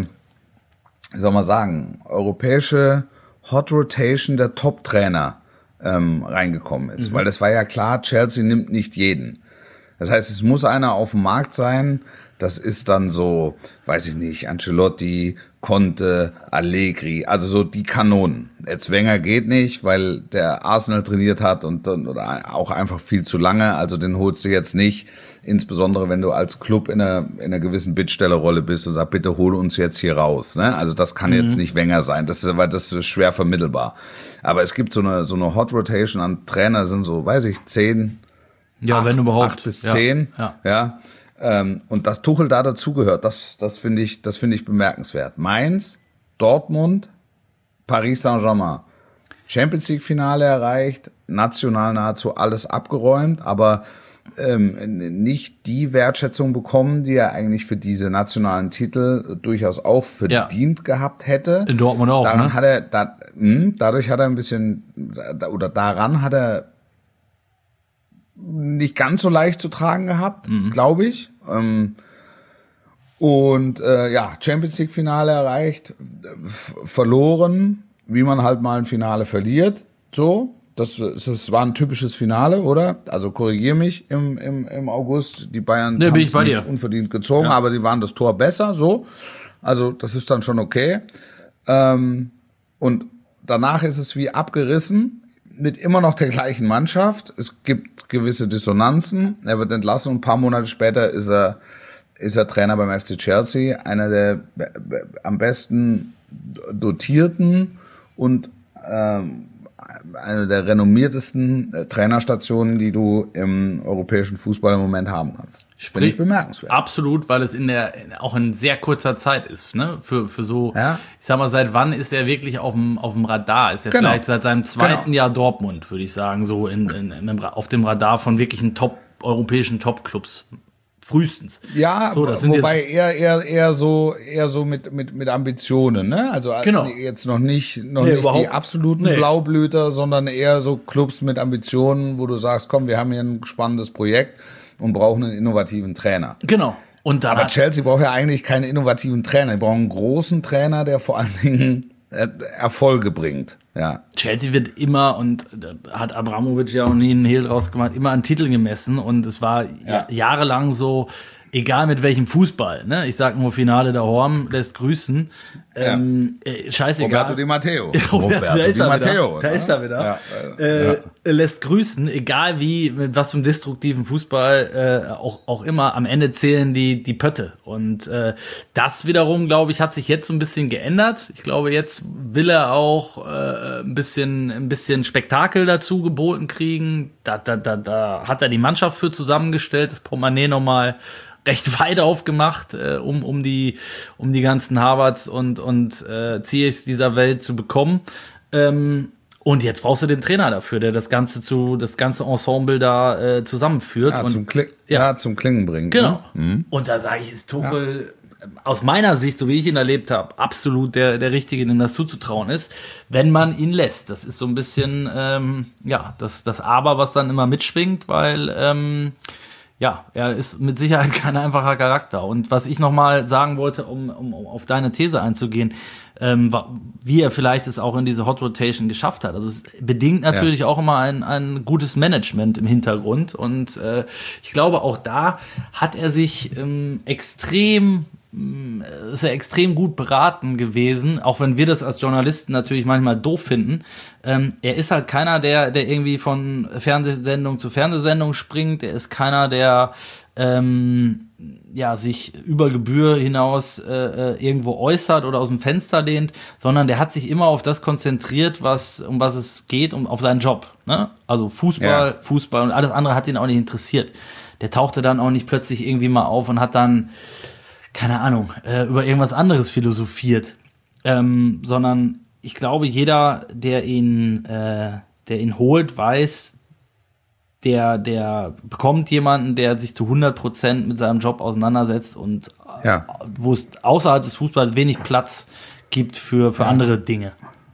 wie soll man sagen, europäische Hot Rotation der Top-Trainer ähm, reingekommen ist. Mhm. Weil das war ja klar, Chelsea nimmt nicht jeden. Das heißt, es muss einer auf dem Markt sein. Das ist dann so, weiß ich nicht, Ancelotti, Conte, Allegri, also so die Kanonen. Jetzt Wenger geht nicht, weil der Arsenal trainiert hat und, und oder auch einfach viel zu lange. Also den holst du jetzt nicht, insbesondere wenn du als Club in einer, in einer gewissen Bittstellerrolle bist und sagst, bitte hol uns jetzt hier raus. Ne? Also das kann mhm. jetzt nicht Wenger sein. Das ist aber das ist schwer vermittelbar. Aber es gibt so eine so eine Hot Rotation an Trainer, sind so, weiß ich, zehn, ja, acht, wenn überhaupt, acht bis zehn, ja. ja. ja. Ähm, und dass Tuchel da dazugehört, das, das finde ich, das finde ich bemerkenswert. Mainz, Dortmund, Paris Saint-Germain. Champions League Finale erreicht, national nahezu alles abgeräumt, aber ähm, nicht die Wertschätzung bekommen, die er eigentlich für diese nationalen Titel durchaus auch verdient ja. gehabt hätte. In Dortmund auch, daran ne? hat er, da, mh, dadurch hat er ein bisschen, oder daran hat er nicht ganz so leicht zu tragen gehabt, mhm. glaube ich. Ähm, und äh, ja, Champions League Finale erreicht, f- verloren, wie man halt mal ein Finale verliert, so. Das, das war ein typisches Finale, oder? Also korrigier mich im, im, im August. Die Bayern nee, haben es nicht unverdient gezogen, ja. aber sie waren das Tor besser, so. Also das ist dann schon okay. Ähm, und danach ist es wie abgerissen mit immer noch der gleichen Mannschaft. Es gibt gewisse Dissonanzen. Er wird entlassen und ein paar Monate später ist er, ist er Trainer beim F C Chelsea. Einer der be- be- am besten dotierten und ähm, eine der renommiertesten äh, Trainerstationen, die du im europäischen Fußball im Moment haben kannst. Finde ich bemerkenswert. Absolut, weil es in der auch in sehr kurzer Zeit ist, ne? Für für so, ja. ich sag mal, seit wann ist er wirklich auf dem auf dem Radar? Ist er genau. vielleicht seit seinem zweiten genau. Jahr Dortmund, würde ich sagen, so in, in, in auf dem Radar von wirklichen Top europäischen Top-Clubs. Frühestens. Ja, so, das sind wobei jetzt eher eher eher so eher so mit mit mit Ambitionen, ne? Also genau. jetzt noch nicht noch nee, nicht die absoluten nee. Blaublüter, sondern eher so Clubs mit Ambitionen, wo du sagst, komm, wir haben hier ein spannendes Projekt und brauchen einen innovativen Trainer. Genau. Und dann aber Chelsea braucht ja eigentlich keinen innovativen Trainer, die brauchen einen großen Trainer, der vor allen Dingen Erfolge bringt. Ja. Chelsea wird immer, und da hat Abramovic ja auch nie einen Hehl draus gemacht, immer an Titeln gemessen, und es war ja. jahrelang so, egal mit welchem Fußball, ne? Ich sag nur Finale der Horm lässt grüßen. Ja. Ähm, äh, scheißegal. Roberto Di Matteo. Roberto, Roberto da ist Di Matteo. Da ne? ist er wieder. Ja. Äh, ja. Lässt grüßen, egal wie, mit was für einem destruktiven Fußball äh, auch, auch immer, am Ende zählen die, die Pötte. Und äh, das wiederum, glaube ich, hat sich jetzt so ein bisschen geändert. Ich glaube, jetzt will er auch äh, ein bisschen, ein bisschen Spektakel dazu geboten kriegen. Da, da, da, da hat er die Mannschaft für zusammengestellt, das Portemonnaie nochmal recht weit aufgemacht, äh, um, um, die, um die ganzen Havertz und, und äh, Ziyechs dieser Welt zu bekommen. Ähm, und jetzt brauchst du den Trainer dafür, der das Ganze zu, das ganze Ensemble da äh, zusammenführt. Ja, und, zum, Kling, ja. ja, zum Klingen bringt. Genau. Ne? Mhm. Und da sage ich, ist Tuchel ja. aus meiner Sicht, so wie ich ihn erlebt habe, absolut der, der Richtige, dem das zuzutrauen ist, wenn man ihn lässt. Das ist so ein bisschen, ähm, ja, das, das Aber, was dann immer mitschwingt, weil ähm, ja, er ist mit Sicherheit kein einfacher Charakter. Und was ich nochmal sagen wollte, um, um, um auf deine These einzugehen, ähm, wie er vielleicht es auch in diese Hot Rotation geschafft hat. Also es bedingt natürlich ja. auch immer ein, ein gutes Management im Hintergrund. Und äh, ich glaube, auch da hat er sich ähm, extrem ist er extrem gut beraten gewesen, auch wenn wir das als Journalisten natürlich manchmal doof finden. Ähm, er ist halt keiner, der, der irgendwie von Fernsehsendung zu Fernsehsendung springt. Er ist keiner, der ähm, ja, sich über Gebühr hinaus äh, irgendwo äußert oder aus dem Fenster lehnt, sondern der hat sich immer auf das konzentriert, was, um was es geht, um auf seinen Job. Ne? Also Fußball, ja. Fußball und alles andere hat ihn auch nicht interessiert. Der tauchte dann auch nicht plötzlich irgendwie mal auf und hat dann keine Ahnung, äh, über irgendwas anderes philosophiert, ähm, sondern ich glaube, jeder, der ihn, äh, der ihn holt, weiß, der, der bekommt jemanden, der sich zu hundert Prozent mit seinem Job auseinandersetzt und ja. wo es außerhalb des Fußballs wenig Platz gibt für, für ja. andere Dinge.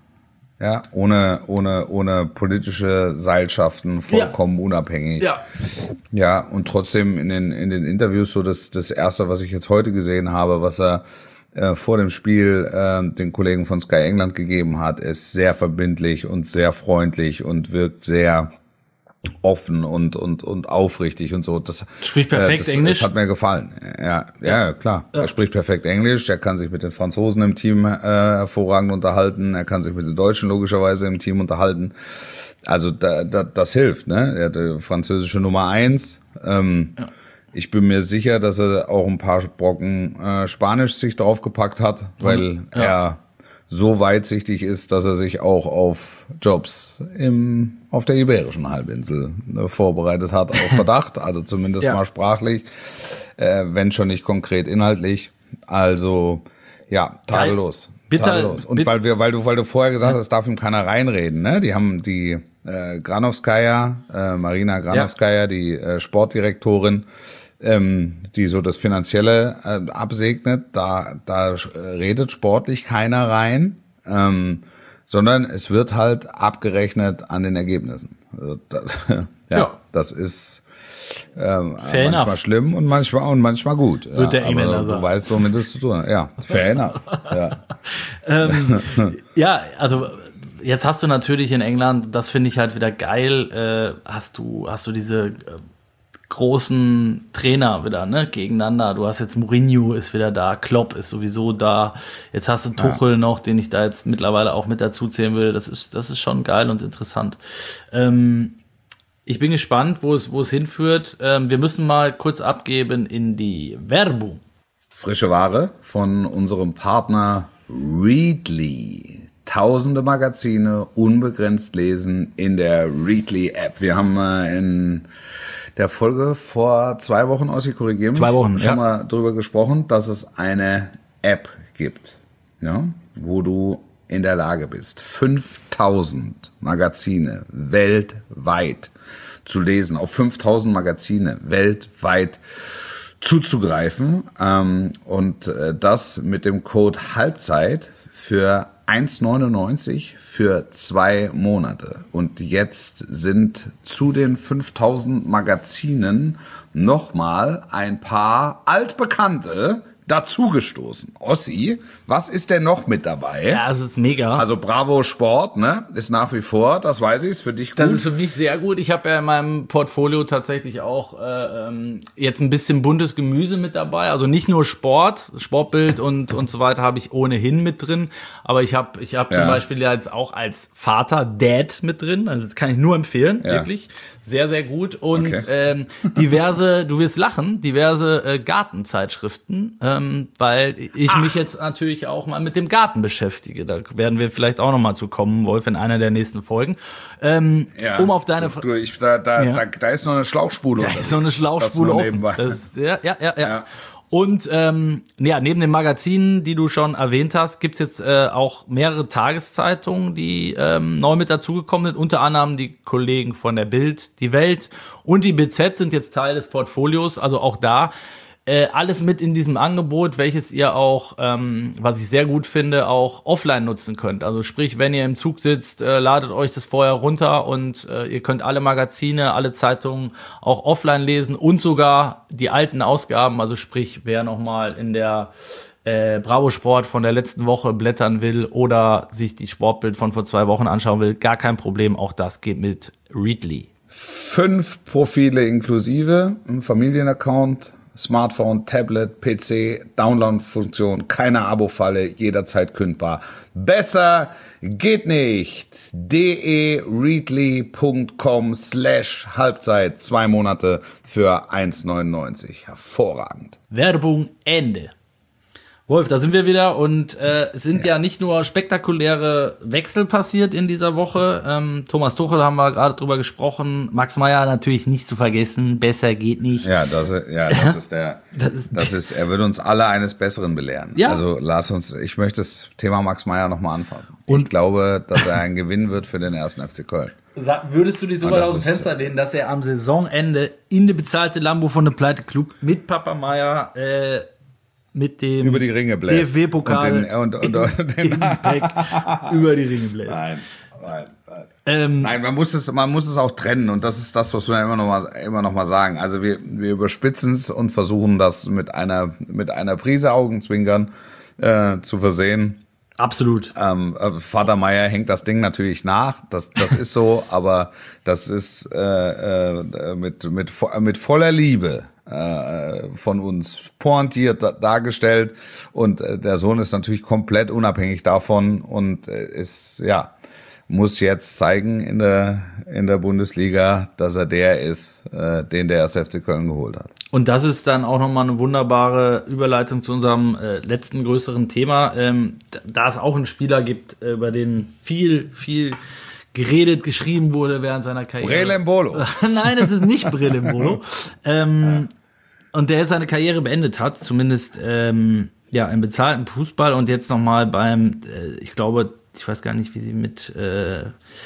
Ja, ohne, ohne, ohne politische Seilschaften, vollkommen ja. unabhängig. Ja. Ja, und trotzdem in den, in den Interviews so das, das erste, was ich jetzt heute gesehen habe, was er äh, vor dem Spiel äh, den Kollegen von Sky England gegeben hat, ist sehr verbindlich und sehr freundlich und wirkt sehr offen und und und aufrichtig und so. Das spricht perfekt äh, das, Englisch. Das hat mir gefallen. Ja, ja, ja klar. Ja. Er spricht perfekt Englisch. Er kann sich mit den Franzosen im Team äh, hervorragend unterhalten. Er kann sich mit den Deutschen logischerweise im Team unterhalten. Also da, da, das hilft, ne? Er hat die französische Nummer eins. Ähm, ja. Ich bin mir sicher, dass er auch ein paar Brocken äh, Spanisch sich draufgepackt hat, weil ja. er so weitsichtig ist, dass er sich auch auf Jobs im, auf der Iberischen Halbinsel äh, vorbereitet hat, auf Verdacht, also zumindest ja. mal sprachlich, äh, wenn schon nicht konkret inhaltlich. Also, ja, tadellos. Bitter, tadellos. Und bit- weil wir, weil du, weil du vorher gesagt hast, es darf ihm keiner reinreden, ne? Die haben die, äh, Granovskaya, äh, Marina Granovskaya, ja. die äh, Sportdirektorin, ähm, die so das Finanzielle äh, absegnet. Da, da redet sportlich keiner rein, ähm, sondern es wird halt abgerechnet an den Ergebnissen. Also das, ja, ja, das ist ähm, manchmal enough. schlimm und manchmal und manchmal gut. Wird ja, der Engländer aber sagen. Du weißt, womit es zu tun hat. Ja, fair enough. Ja. ähm, ja, also jetzt hast du natürlich in England, das finde ich halt wieder geil, äh, hast du hast du diese äh, großen Trainer wieder, ne, gegeneinander. Du hast jetzt Mourinho ist wieder da, Klopp ist sowieso da. Jetzt hast du Tuchel ja. noch, den ich da jetzt mittlerweile auch mit dazu zählen will. Das ist, das ist schon geil und interessant. Ähm, ich bin gespannt, wo es, wo es hinführt. Ähm, wir müssen mal kurz abgeben in die Werbung. Frische Ware von unserem Partner Readly. Tausende Magazine, unbegrenzt lesen in der Readly-App. Wir haben äh, in der Folge vor zwei Wochen, Ossi, korrigieren mich, zwei Wochen, schon ja. mal drüber gesprochen, dass es eine App gibt, ja, wo du in der Lage bist, fünftausend Magazine weltweit zu lesen, auf fünftausend Magazine weltweit zuzugreifen, ähm, und äh, das mit dem Code Halbzeit für eins neunundneunzig für zwei Monate. Und jetzt sind zu den fünftausend Magazinen nochmal ein paar altbekannte dazugestoßen. Ossi, was ist denn noch mit dabei? Ja, es ist mega. Also Bravo Sport, ne, ist nach wie vor, das weiß ich, ist für dich gut. Das ist für mich sehr gut. Ich habe ja in meinem Portfolio tatsächlich auch äh, ähm, jetzt ein bisschen buntes Gemüse mit dabei. Also nicht nur Sport, Sportbild und und so weiter habe ich ohnehin mit drin. Aber ich habe ich habe ja. zum Beispiel ja jetzt auch als Vater Dad mit drin. Also das kann ich nur empfehlen, ja. wirklich. Sehr, sehr gut. Und okay. ähm, diverse, du wirst lachen, diverse äh, Gartenzeitschriften, ähm, weil ich Ach. mich jetzt natürlich auch mal mit dem Garten beschäftige. Da werden wir vielleicht auch noch mal zu kommen, Wolf, in einer der nächsten Folgen. Ähm, ja, um auf deine du, ich, da, da, ja. da, da ist noch eine Schlauchspule. Da ist noch eine Schlauchspule offen. Das, ja, ja, ja, ja. ja. Und ähm, ja, neben den Magazinen, die du schon erwähnt hast, gibt's jetzt äh, auch mehrere Tageszeitungen, die ähm, neu mit dazugekommen sind. Unter anderem die Kollegen von der Bild, die Welt und die B Z sind jetzt Teil des Portfolios. Also auch da äh, alles mit in diesem Angebot, welches ihr auch, ähm, was ich sehr gut finde, auch offline nutzen könnt. Also sprich, wenn ihr im Zug sitzt, äh, ladet euch das vorher runter und äh, ihr könnt alle Magazine, alle Zeitungen auch offline lesen und sogar die alten Ausgaben. Also sprich, wer nochmal in der äh, Bravo Sport von der letzten Woche blättern will oder sich die Sportbild von vor zwei Wochen anschauen will, gar kein Problem. Auch das geht mit Readly. Fünf Profile inklusive, ein Familienaccount, Smartphone, Tablet, P C, Download-Funktion, keine Abo-Falle, jederzeit kündbar. Besser geht nicht. de-readly.com slash Halbzeit, zwei Monate für eins neunundneunzig. Hervorragend. Werbung Ende. Wolf, da sind wir wieder und äh, es sind ja. ja nicht nur spektakuläre Wechsel passiert in dieser Woche. Ähm, Thomas Tuchel haben wir gerade drüber gesprochen. Max Meyer natürlich nicht zu vergessen. Besser geht nicht. Ja, das, ja, das ist der. Das ist, das ist, er wird uns alle eines Besseren belehren. Ja. Also lass uns. Ich möchte das Thema Max Meyer nochmal anfassen. Und ich glaube, dass er ein Gewinn wird für den ersten F C Köln. Würdest du dich so weit aus dem Fenster lehnen, dass er am Saisonende in die bezahlte Lambo von der Pleite Club mit Papa Meyer äh, mit dem über die Ringe bläst. D F B-Pokal und den, und, und, und den Gepäck über die Ringe bläst. Nein, nein, nein. Ähm, nein, man muss es, man muss es auch trennen und das ist das, was wir immer noch mal, immer noch mal sagen. Also wir, wir überspitzen es und versuchen das mit einer, mit einer Prise Augenzwinkern äh, zu versehen. Absolut. Ähm, Vater Meyer hängt das Ding natürlich nach, das, das ist so, aber das ist äh, äh, mit, mit, mit voller Liebe von uns pointiert dargestellt und der Sohn ist natürlich komplett unabhängig davon und ist, ja, muss jetzt zeigen in der, in der Bundesliga, dass er der ist, den der erste F C Köln geholt hat. Und das ist dann auch nochmal eine wunderbare Überleitung zu unserem äh, letzten größeren Thema, ähm, da es auch einen Spieler gibt, äh, über den viel, viel geredet, geschrieben wurde während seiner Karriere. Brelembolo. Nein, es ist nicht Brelembolo. ähm, ja. Und der jetzt seine Karriere beendet hat, zumindest ähm, ja im bezahlten Fußball und jetzt nochmal beim, äh, ich glaube, ich weiß gar nicht, wie sie mit äh,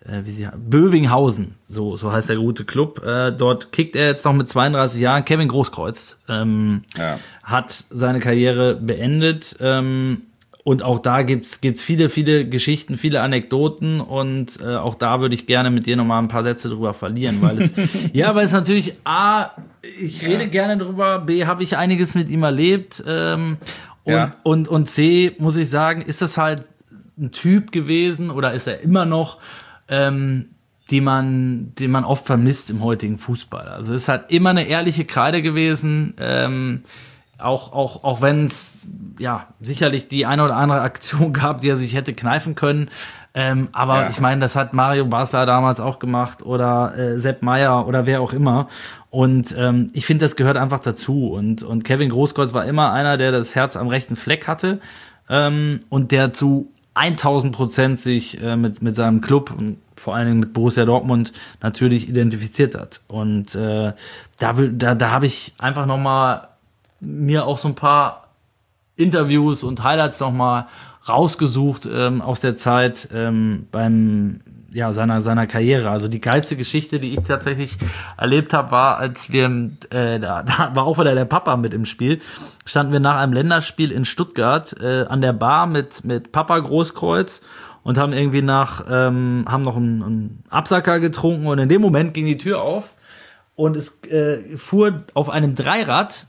äh, wie sie Bövinghausen, so, so heißt der gute Club. Äh, dort kickt er jetzt noch mit zweiunddreißig Jahren. Kevin Großkreuz ähm, ja. hat seine Karriere beendet. Ähm, Und auch da gibt's gibt's viele, viele Geschichten, viele Anekdoten und äh, auch da würde ich gerne mit dir nochmal ein paar Sätze drüber verlieren, weil es, ja, weil es natürlich, A, ich rede ja. gerne drüber, B, habe ich einiges mit ihm erlebt ähm, und, ja. und, und C, muss ich sagen, ist das halt ein Typ gewesen oder ist er immer noch, ähm, die man, den man oft vermisst im heutigen Fußball. Also es ist halt immer eine ehrliche Kreide gewesen, ähm, Auch, auch, auch wenn es ja sicherlich die eine oder andere Aktion gab, die er sich hätte kneifen können. Ähm, aber ja. ich meine, das hat Mario Basler damals auch gemacht oder äh, Sepp Maier oder wer auch immer. Und ähm, ich finde, das gehört einfach dazu. Und, und Kevin Großkreuz war immer einer, der das Herz am rechten Fleck hatte ähm, und der zu tausend Prozent sich äh, mit, mit seinem Club und vor allen Dingen mit Borussia Dortmund natürlich identifiziert hat. Und äh, da, da, da habe ich einfach nochmal mir auch so ein paar Interviews und Highlights nochmal rausgesucht ähm, aus der Zeit ähm, beim ja seiner seiner Karriere. Also die geilste Geschichte, die ich tatsächlich erlebt habe, war, als wir äh, da, da war auch wieder der Papa mit im Spiel. Standen wir nach einem Länderspiel in Stuttgart äh, an der Bar mit mit Papa Großkreuz und haben irgendwie nach ähm, haben noch einen, einen Absacker getrunken und in dem Moment ging die Tür auf und es äh, fuhr auf einem Dreirad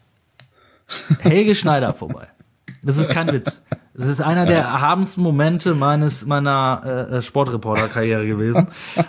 Helge Schneider vorbei. Das ist kein Witz. Das ist einer der erhabensten Momente meines meiner äh, Sportreporter-Karriere gewesen.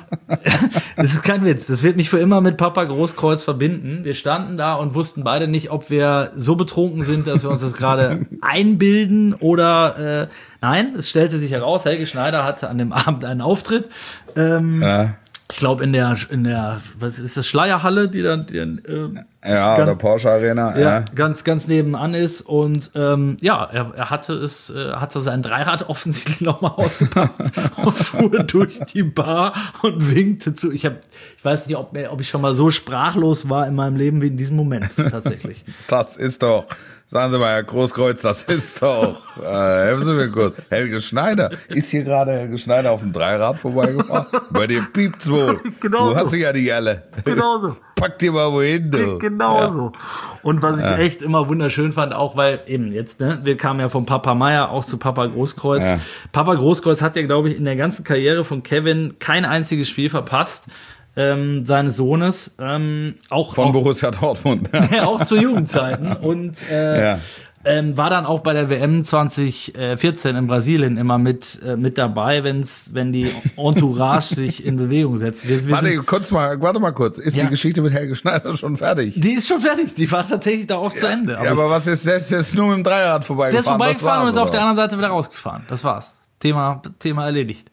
Das ist kein Witz. Das wird mich für immer mit Papa Großkreuz verbinden. Wir standen da und wussten beide nicht, ob wir so betrunken sind, dass wir uns das gerade einbilden oder äh, nein. Es stellte sich heraus, Helge Schneider hatte an dem Abend einen Auftritt. Ähm, ja. Ich glaube in der in der was ist das Schleierhalle, die dann die, äh, ja ganz, oder Porsche Arena, ja, ja, ganz ganz nebenan ist und ähm, ja, er, er hatte es äh, hatte sein Dreirad offensichtlich nochmal ausgepackt und fuhr durch die Bar und winkte zu. Ich habe ich weiß nicht, ob mir, ob ich schon mal so sprachlos war in meinem Leben wie in diesem Moment tatsächlich. Das ist doch Sagen Sie mal, Herr Großkreuz, das ist doch, äh, helfen Sie mir kurz, Helge Schneider. Ist hier gerade Helge Schneider auf dem Dreirad vorbeigefahren? Bei dir piept's wohl. Genau du so. Hast sie ja nicht alle. Genau so. Pack dir mal wohin, du. Genau ja. so. Und was ich ja. echt immer wunderschön fand, auch weil eben jetzt, ne, wir kamen ja von Papa Maier auch zu Papa Großkreuz. Ja. Papa Großkreuz hat ja, glaube ich, in der ganzen Karriere von Kevin kein einziges Spiel verpasst. Ähm, seines Sohnes, ähm, auch von auch, Borussia Dortmund, ja, auch zu Jugendzeiten und äh, ja. ähm, war dann auch bei der W M zwanzig vierzehn in Brasilien immer mit äh, mit dabei, wenn's wenn die Entourage sich in Bewegung setzt. Wir, wir warte, sind, kurz mal, warte mal kurz, ist ja. die Geschichte mit Helge Schneider schon fertig? Die ist schon fertig, die war tatsächlich da auch ja. zu Ende. Aber, ja, aber was ist, der ist jetzt nur mit dem Dreirad vorbeigefahren? Der ist vorbeigefahren und ist auf der anderen Seite wieder rausgefahren. Das war's. Thema Thema erledigt.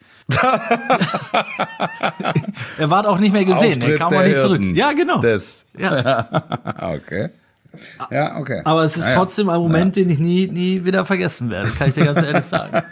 Er war auch nicht mehr gesehen, er kam auch nicht zurück. Ja, genau. Das. Ja. Okay. Ja, okay. Aber es ist ja, trotzdem ein Moment, ja. den ich nie, nie wieder vergessen werde, kann ich dir ganz ehrlich sagen.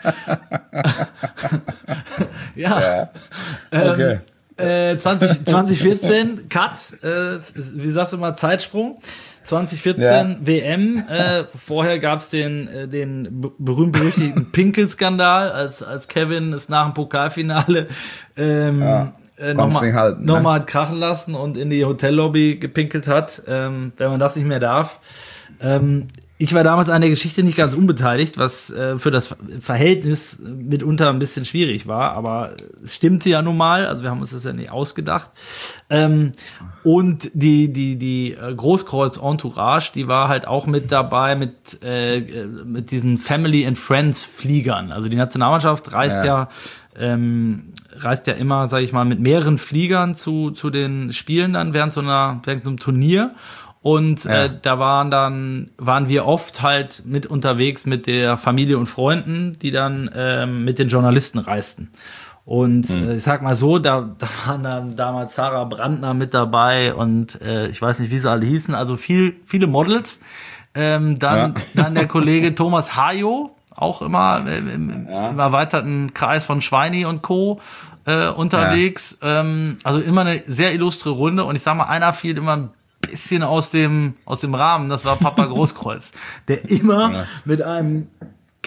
ja. ja. Okay. Ähm, äh, zwanzig, zwanzig vierzehn, Cut, äh, wie sagst du mal, Zeitsprung. zwanzig vierzehn ja. W M, äh, vorher gab es den, äh, den berühmt-berüchtigten Pinkel-Skandal, als, als Kevin es nach dem Pokalfinale ähm, ja. äh, nochmal halten, ne? noch mal hat krachen lassen und in die Hotellobby gepinkelt hat, ähm, wenn man das nicht mehr darf. Ähm, ich war damals an der Geschichte nicht ganz unbeteiligt, was äh, für das Verhältnis mitunter ein bisschen schwierig war, aber es stimmte ja nun mal, also wir haben uns das ja nicht ausgedacht. Ähm, und die die die Großkreuz-Entourage, die war halt auch mit dabei mit äh, mit diesen Family and Friends Fliegern. Also die Nationalmannschaft reist ja, ja ähm, reist ja immer, sage ich mal, mit mehreren Fliegern zu zu den Spielen dann während so einer während so einem Turnier. Und ja. äh, da waren dann waren wir oft halt mit unterwegs mit der Familie und Freunden, die dann ähm, mit den Journalisten reisten. Und hm. äh, ich sag mal so, da, da waren dann damals Sarah Brandner mit dabei und äh, ich weiß nicht, wie sie alle hießen, also viel viele Models. Ähm, dann ja. dann der Kollege Thomas Hajo, auch immer im, ja. im erweiterten Kreis von Schweini und Co. Äh, unterwegs. Ja. Ähm, also immer eine sehr illustre Runde und ich sag mal, einer fiel immer ein bisschen aus dem aus dem Rahmen, das war Papa Großkreuz, der immer ja. mit einem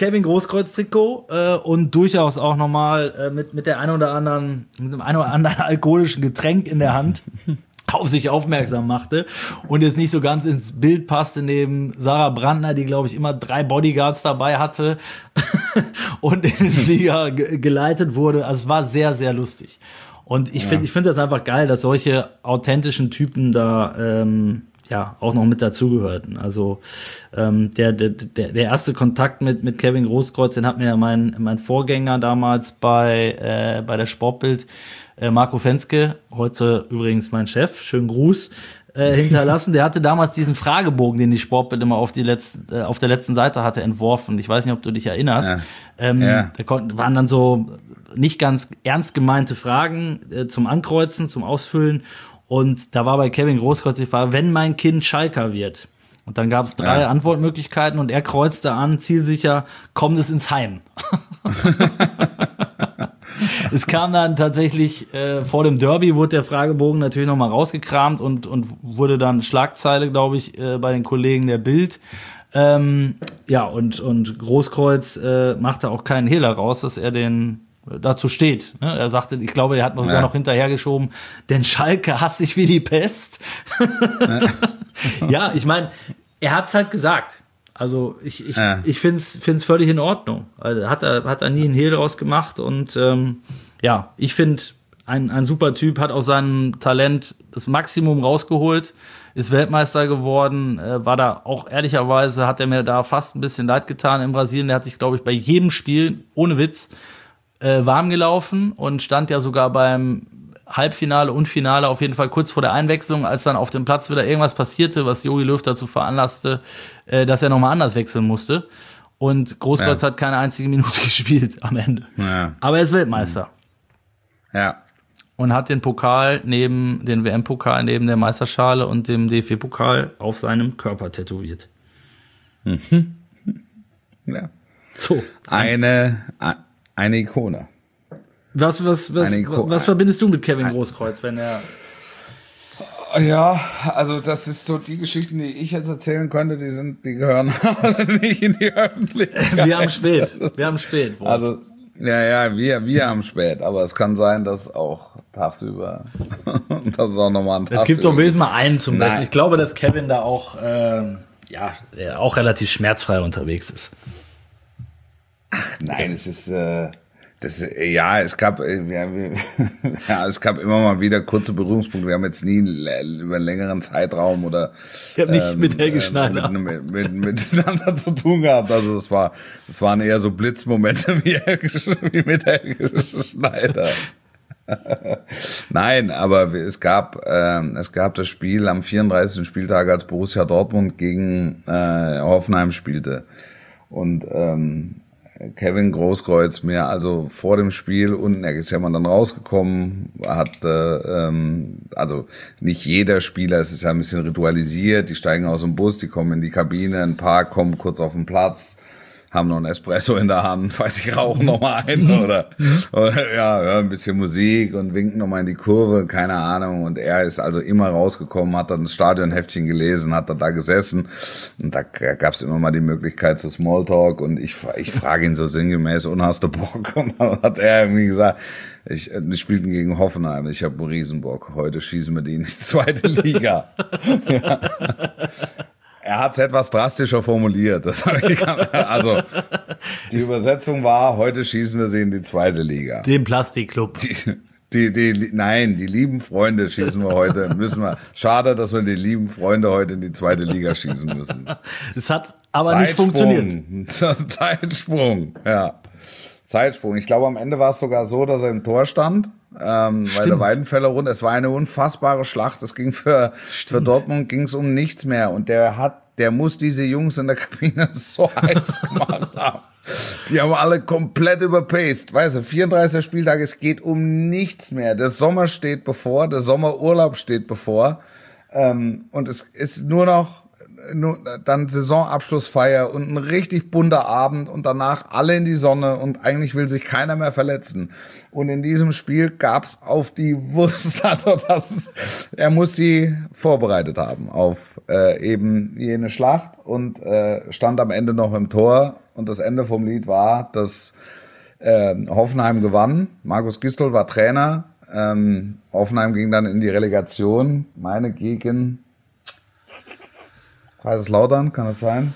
Kevin Großkreuz-Trikot äh, und durchaus auch nochmal äh, mit, mit der ein oder anderen, mit dem ein oder anderen alkoholischen Getränk in der Hand auf sich aufmerksam machte und jetzt nicht so ganz ins Bild passte neben Sarah Brandner, die, glaube ich, immer drei Bodyguards dabei hatte und in den Flieger ge- geleitet wurde. Also es war sehr, sehr lustig. Und ich finde, ich finde das einfach geil, dass solche authentischen Typen da ähm, ja auch noch mit dazugehörten. Also ähm, der, der, der, der erste Kontakt mit, mit Kevin Großkreuz, den hat mir ja mein, mein Vorgänger damals bei, äh, bei der Sportbild, äh, Marco Fenske, heute übrigens mein Chef, schönen Gruß, äh, hinterlassen. Der hatte damals diesen Fragebogen, den die Sportbild immer auf, die letzte, äh, auf der letzten Seite hatte, entworfen. Ich weiß nicht, ob du dich erinnerst. Ja. Ähm, ja. Da konnten, waren dann so nicht ganz ernst gemeinte Fragen äh, zum Ankreuzen, zum Ausfüllen. Und da war bei Kevin Großkreuz die Frage, wenn mein Kind Schalker wird. Und dann gab es drei ja. Antwortmöglichkeiten und er kreuzte an, zielsicher, kommt es ins Heim. Es kam dann tatsächlich, äh, vor dem Derby wurde der Fragebogen natürlich nochmal rausgekramt und, und wurde dann Schlagzeile, glaube ich, äh, bei den Kollegen der Bild. Ähm, ja, und, und Großkreuz äh, machte auch keinen Hehler raus, dass er den dazu steht. Ne? Er sagte, ich glaube, er hat sogar ja. noch hinterhergeschoben, denn Schalke hasst sich wie die Pest. Ja, ja, ich meine, er hat's halt gesagt. Also ich, ich, ja. ich finde es find's völlig in Ordnung. Also hat er hat er nie einen Hehl draus gemacht und ähm, ja, ich finde, ein, ein super Typ, hat aus seinem Talent das Maximum rausgeholt, ist Weltmeister geworden, äh, war da auch ehrlicherweise, hat er mir da fast ein bisschen leid getan in Brasilien. Der hat sich, glaube ich, bei jedem Spiel, ohne Witz, äh, warm gelaufen und stand ja sogar beim Halbfinale und Finale auf jeden Fall kurz vor der Einwechslung, als dann auf dem Platz wieder irgendwas passierte, was Jogi Löw dazu veranlasste, äh, dass er nochmal anders wechseln musste. Und Großkreuz ja. hat keine einzige Minute gespielt am Ende. Ja. Aber er ist Weltmeister. Ja. Und hat den Pokal neben, den W M-Pokal neben der Meisterschale und dem D F B-Pokal auf seinem Körper tätowiert. Mhm. Ja. So. Eine, eine Ikone. Was, was, was, Iko- was verbindest du mit Kevin Großkreuz, wenn er... Ja, also das ist so die Geschichten, die ich jetzt erzählen könnte, die sind, die gehören nicht in die Öffentlichkeit. Wir haben spät, wir haben spät. Wolf. Also, ja, ja, wir, wir haben spät, aber es kann sein, dass auch tagsüber, das ist auch nochmal ein Tag. Es gibt doch wenigstens mal einen zum Besten. Ich glaube, dass Kevin da auch, ähm, ja, auch relativ schmerzfrei unterwegs ist. Ach nein, es ist, äh, Das, ja, es gab, ja, ja, es gab immer mal wieder kurze Berührungspunkte. Wir haben jetzt nie über einen längeren Zeitraum oder ich habe nicht ähm, mit Helge Schneider mit, mit, mit, miteinander zu tun gehabt. Also es war, es waren eher so Blitzmomente wie, wie mit Helge Schneider. Nein, aber es gab, ähm, es gab das Spiel am vierunddreißigsten Spieltag, als Borussia Dortmund gegen äh, Hoffenheim spielte und ähm, Kevin Großkreuz mir also vor dem Spiel unten, er ist ja mal dann rausgekommen, hat, äh, ähm, also nicht jeder Spieler, es ist ja ein bisschen ritualisiert, die steigen aus dem Bus, die kommen in die Kabine, ein paar kommen kurz auf den Platz, haben noch einen Espresso in der Hand, weiß ich, rauchen noch mal einen oder, oder ja, hören ein bisschen Musik und winken noch mal in die Kurve, keine Ahnung. Und er ist also immer rausgekommen, hat dann das Stadionheftchen gelesen, hat dann da gesessen und da gab es immer mal die Möglichkeit zu Smalltalk und ich, ich frage ihn so sinngemäß, und hast du Bock? Und dann hat er irgendwie gesagt, ich, die spielten gegen Hoffenheim, ich habe einen Riesenbock, heute schießen wir die in die zweite Liga. Ja. Er hat es etwas drastischer formuliert. Das ich, also die Übersetzung war: Heute schießen wir sie in die zweite Liga. Den Plastikclub. Die, die, die, nein, die lieben Freunde schießen wir heute. Müssen wir. Schade, dass wir die lieben Freunde heute in die zweite Liga schießen müssen. Es hat aber nicht funktioniert. Zeitsprung, ja. Zeitsprung. Ich glaube, am Ende war es sogar so, dass er im Tor stand. Ähm, weil der Weidenfeller rund, es war eine unfassbare Schlacht. Es ging für, für Dortmund ging es um nichts mehr. Und der hat, der muss diese Jungs in der Kabine so heiß gemacht haben. Die haben alle komplett überpaced. Weißt du, vierunddreißigster Spieltag, es geht um nichts mehr. Der Sommer steht bevor, der Sommerurlaub steht bevor. Ähm, und es ist nur noch, nur, dann Saisonabschlussfeier und ein richtig bunter Abend und danach alle in die Sonne und eigentlich will sich keiner mehr verletzen. Und in diesem Spiel gab's auf die Wurst, also das ist, er muss sie vorbereitet haben auf äh, eben jene Schlacht und äh, stand am Ende noch im Tor und das Ende vom Lied war, dass äh, Hoffenheim gewann. Markus Gisdol war Trainer. Ähm, Hoffenheim ging dann in die Relegation. Meine gegen Kaiserslautern, kann das sein?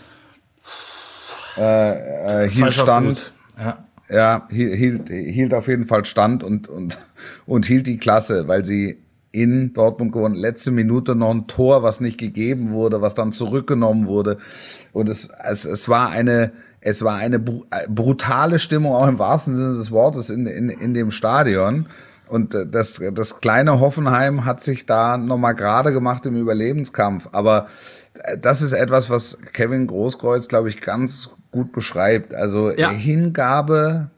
Äh, äh, hielt Stand. Ja. Ja, hielt, hielt auf jeden Fall Stand und, und, und hielt die Klasse, weil sie in Dortmund gewonnen. Letzte Minute noch ein Tor, was nicht gegeben wurde, was dann zurückgenommen wurde. Und es, es, es war eine, es war eine brutale Stimmung, auch im wahrsten Sinne des Wortes, in, in, in dem Stadion. Und das, das kleine Hoffenheim hat sich da nochmal gerade gemacht im Überlebenskampf. Aber das ist etwas, was Kevin Großkreuz, glaube ich, ganz gut beschreibt. Also ja. Hingabe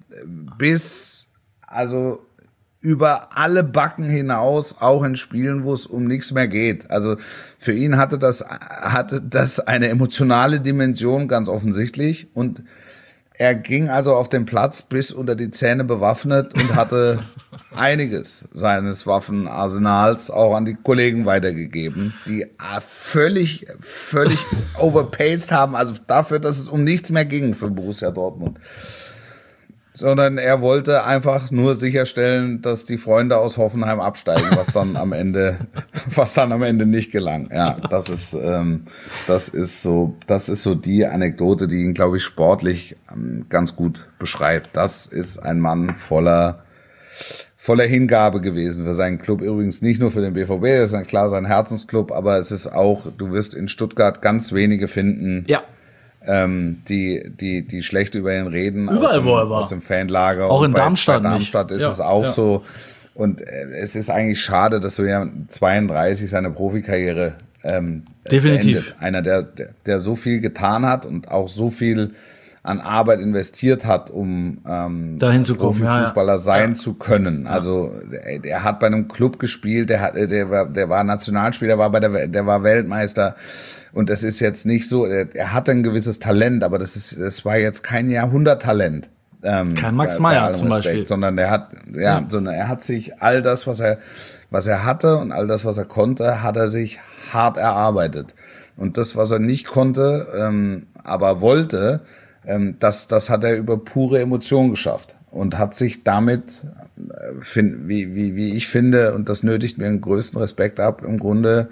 bis, also über alle Backen hinaus, auch in Spielen, wo es um nichts mehr geht. Also für ihn hatte das, hatte das eine emotionale Dimension, ganz offensichtlich. Und er ging also auf den Platz bis unter die Zähne bewaffnet und hatte einiges seines Waffenarsenals auch an die Kollegen weitergegeben, die völlig, völlig overpaced haben. Also dafür, dass es um nichts mehr ging für Borussia Dortmund. Sondern er wollte einfach nur sicherstellen, dass die Freunde aus Hoffenheim absteigen, was dann am Ende, was dann am Ende nicht gelang. Ja, das ist, ähm, das ist so, das ist so die Anekdote, die ihn, glaube ich, sportlich ähm, ganz gut beschreibt. Das ist ein Mann voller, voller Hingabe gewesen für seinen Club. Übrigens nicht nur für den B V B, das ist klar sein Herzensclub, aber es ist auch, du wirst in Stuttgart ganz wenige finden. Ja. Ähm, die, die, die schlecht über ihn reden. Überall, aus dem, wo er war. Aus dem Fanlager. Auch und in bei, Darmstadt Bei Darmstadt nicht. ist Ja, es auch ja. so. Und äh, es ist eigentlich schade, dass so ja zweiunddreißig seine Profikarriere ähm, Definitiv. beendet. Einer, der, der, der so viel getan hat und auch so viel an Arbeit investiert hat, um ähm, dahin zu kommen, Profifußballer ja, ja. sein ja. zu können. Also der, der hat bei einem Club gespielt, der hat, der war, der war Nationalspieler, war bei der, der war Weltmeister. Und es ist jetzt nicht so, er, er hatte ein gewisses Talent, aber das ist, das war jetzt kein Jahrhunderttalent. Ähm, kein Max bei, Meyer bei zum Respekt, Beispiel. Sondern er hat, ja, ja, sondern er hat sich all das, was er, was er hatte und all das, was er konnte, hat er sich hart erarbeitet. Und das, was er nicht konnte, ähm, aber wollte, ähm, das, das hat er über pure Emotion geschafft und hat sich damit, äh, find, wie, wie, wie ich finde, und das nötigt mir den größten Respekt ab, im Grunde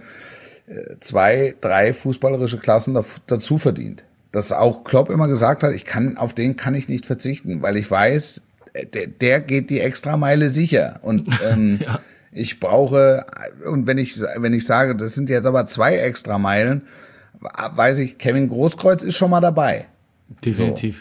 zwei, drei fußballerische Klassen dazu verdient. Dass auch Klopp immer gesagt hat, ich kann, auf den kann ich nicht verzichten, weil ich weiß, der, der geht die Extrameile sicher. Und ähm, ja. ich brauche, und wenn ich, wenn ich sage, das sind jetzt aber zwei Extrameilen, weiß ich, Kevin Großkreuz ist schon mal dabei. Definitiv.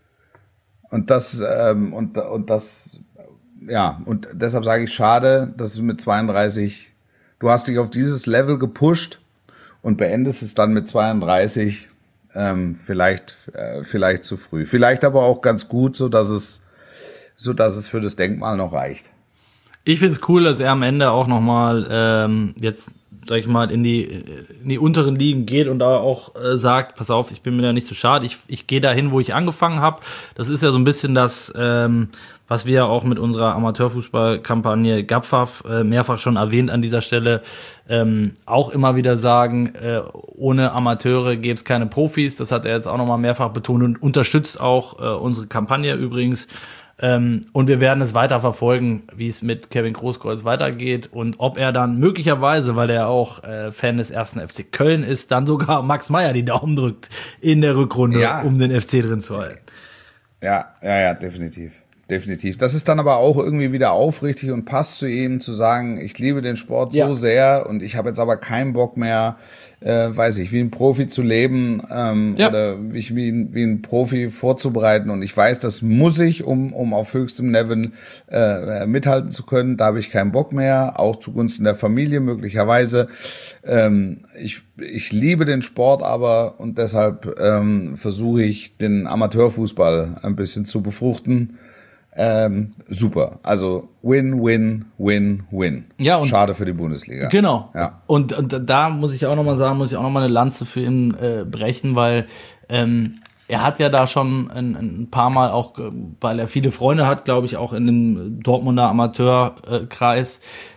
So. Und das, ähm, und, und das, ja, und deshalb sage ich, schade, dass es mit zweiunddreißig, du hast dich auf dieses Level gepusht und beendest es dann mit zweiunddreißig, ähm, vielleicht, äh, vielleicht zu früh. Vielleicht aber auch ganz gut, so dass es, so dass es für das Denkmal noch reicht. Ich finde es cool, dass er am Ende auch nochmal ähm, jetzt, sag ich mal, in die, in die unteren Ligen geht und da auch äh, sagt, pass auf, ich bin mir da nicht so schade, ich, ich gehe dahin, wo ich angefangen habe. Das ist ja so ein bisschen das, ähm, was wir auch mit unserer Amateurfußballkampagne Gapfaf äh, mehrfach schon erwähnt an dieser Stelle, ähm, auch immer wieder sagen, äh, ohne Amateure gäbe es keine Profis. Das hat er jetzt auch nochmal mehrfach betont und unterstützt auch äh, unsere Kampagne übrigens. Ähm, und wir werden es weiter verfolgen, wie es mit Kevin Großkreuz weitergeht und ob er dann möglicherweise, weil er auch äh, Fan des ersten F C Köln ist, dann sogar Max Meyer die Daumen drückt in der Rückrunde, ja. um den F C drin zu halten. Ja, ja, ja, definitiv. Definitiv. Das ist dann aber auch irgendwie wieder aufrichtig und passt zu ihm, zu sagen, ich liebe den Sport ja. so sehr und ich habe jetzt aber keinen Bock mehr, äh, weiß ich, wie ein Profi zu leben ähm, ja. oder mich wie ein, wie ein Profi vorzubereiten. Und ich weiß, das muss ich, um, um auf höchstem Level äh, mithalten zu können. Da habe ich keinen Bock mehr, auch zugunsten der Familie möglicherweise. Ähm, ich, ich liebe den Sport aber und deshalb ähm, versuche ich, den Amateurfußball ein bisschen zu befruchten. Ähm, super. Also win, win, win, win. Ja, und schade für die Bundesliga. Genau. Ja. Und, und da muss ich auch nochmal sagen, muss ich auch nochmal eine Lanze für ihn äh, brechen, weil ähm, er hat ja da schon ein, ein paar Mal auch, weil er viele Freunde hat, glaube ich, auch in dem Dortmunder Amateurkreis,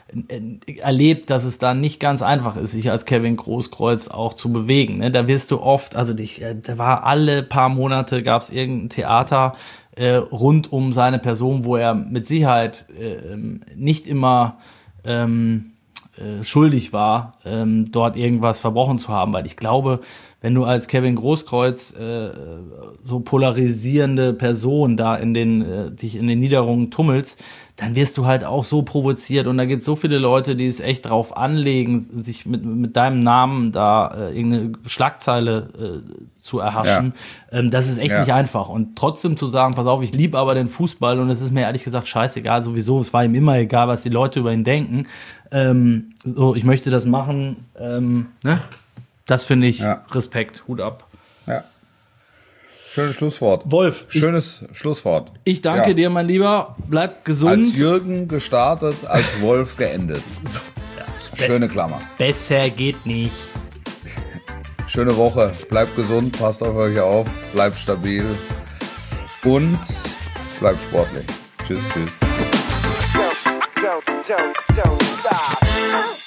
erlebt, dass es da nicht ganz einfach ist, sich als Kevin Großkreuz auch zu bewegen. Ne? Da wirst du oft, also dich, da war alle paar Monate, gab es irgendein Theater äh, rund um seine Person, wo er mit Sicherheit äh, nicht immer ähm, äh, schuldig war, ähm, dort irgendwas verbrochen zu haben, weil ich glaube, wenn du als Kevin Großkreuz äh, so polarisierende Person da in den äh, dich in den Niederungen tummelst, dann wirst du halt auch so provoziert und da gibt es so viele Leute, die es echt drauf anlegen, sich mit mit deinem Namen da äh, irgendeine Schlagzeile äh, zu erhaschen. Ja. Ähm, das ist echt ja. nicht einfach und trotzdem zu sagen, pass auf, ich liebe aber den Fußball und es ist mir ehrlich gesagt scheißegal, sowieso, es war ihm immer egal, was die Leute über ihn denken. Ähm, so, ich möchte das machen, ähm, ne? Das finde ich ja. Respekt, Hut ab. Ja. Schönes Schlusswort. Wolf. Schönes ich, Schlusswort. Ich danke ja. dir, mein Lieber. Bleib gesund. Als Jürgen gestartet, als Wolf geendet. So, ja. Schöne Klammer. Besser geht nicht. Schöne Woche. Bleibt gesund, passt auf euch auf, bleibt stabil und bleibt sportlich. Tschüss, tschüss. Don't, don't, don't, don't stop.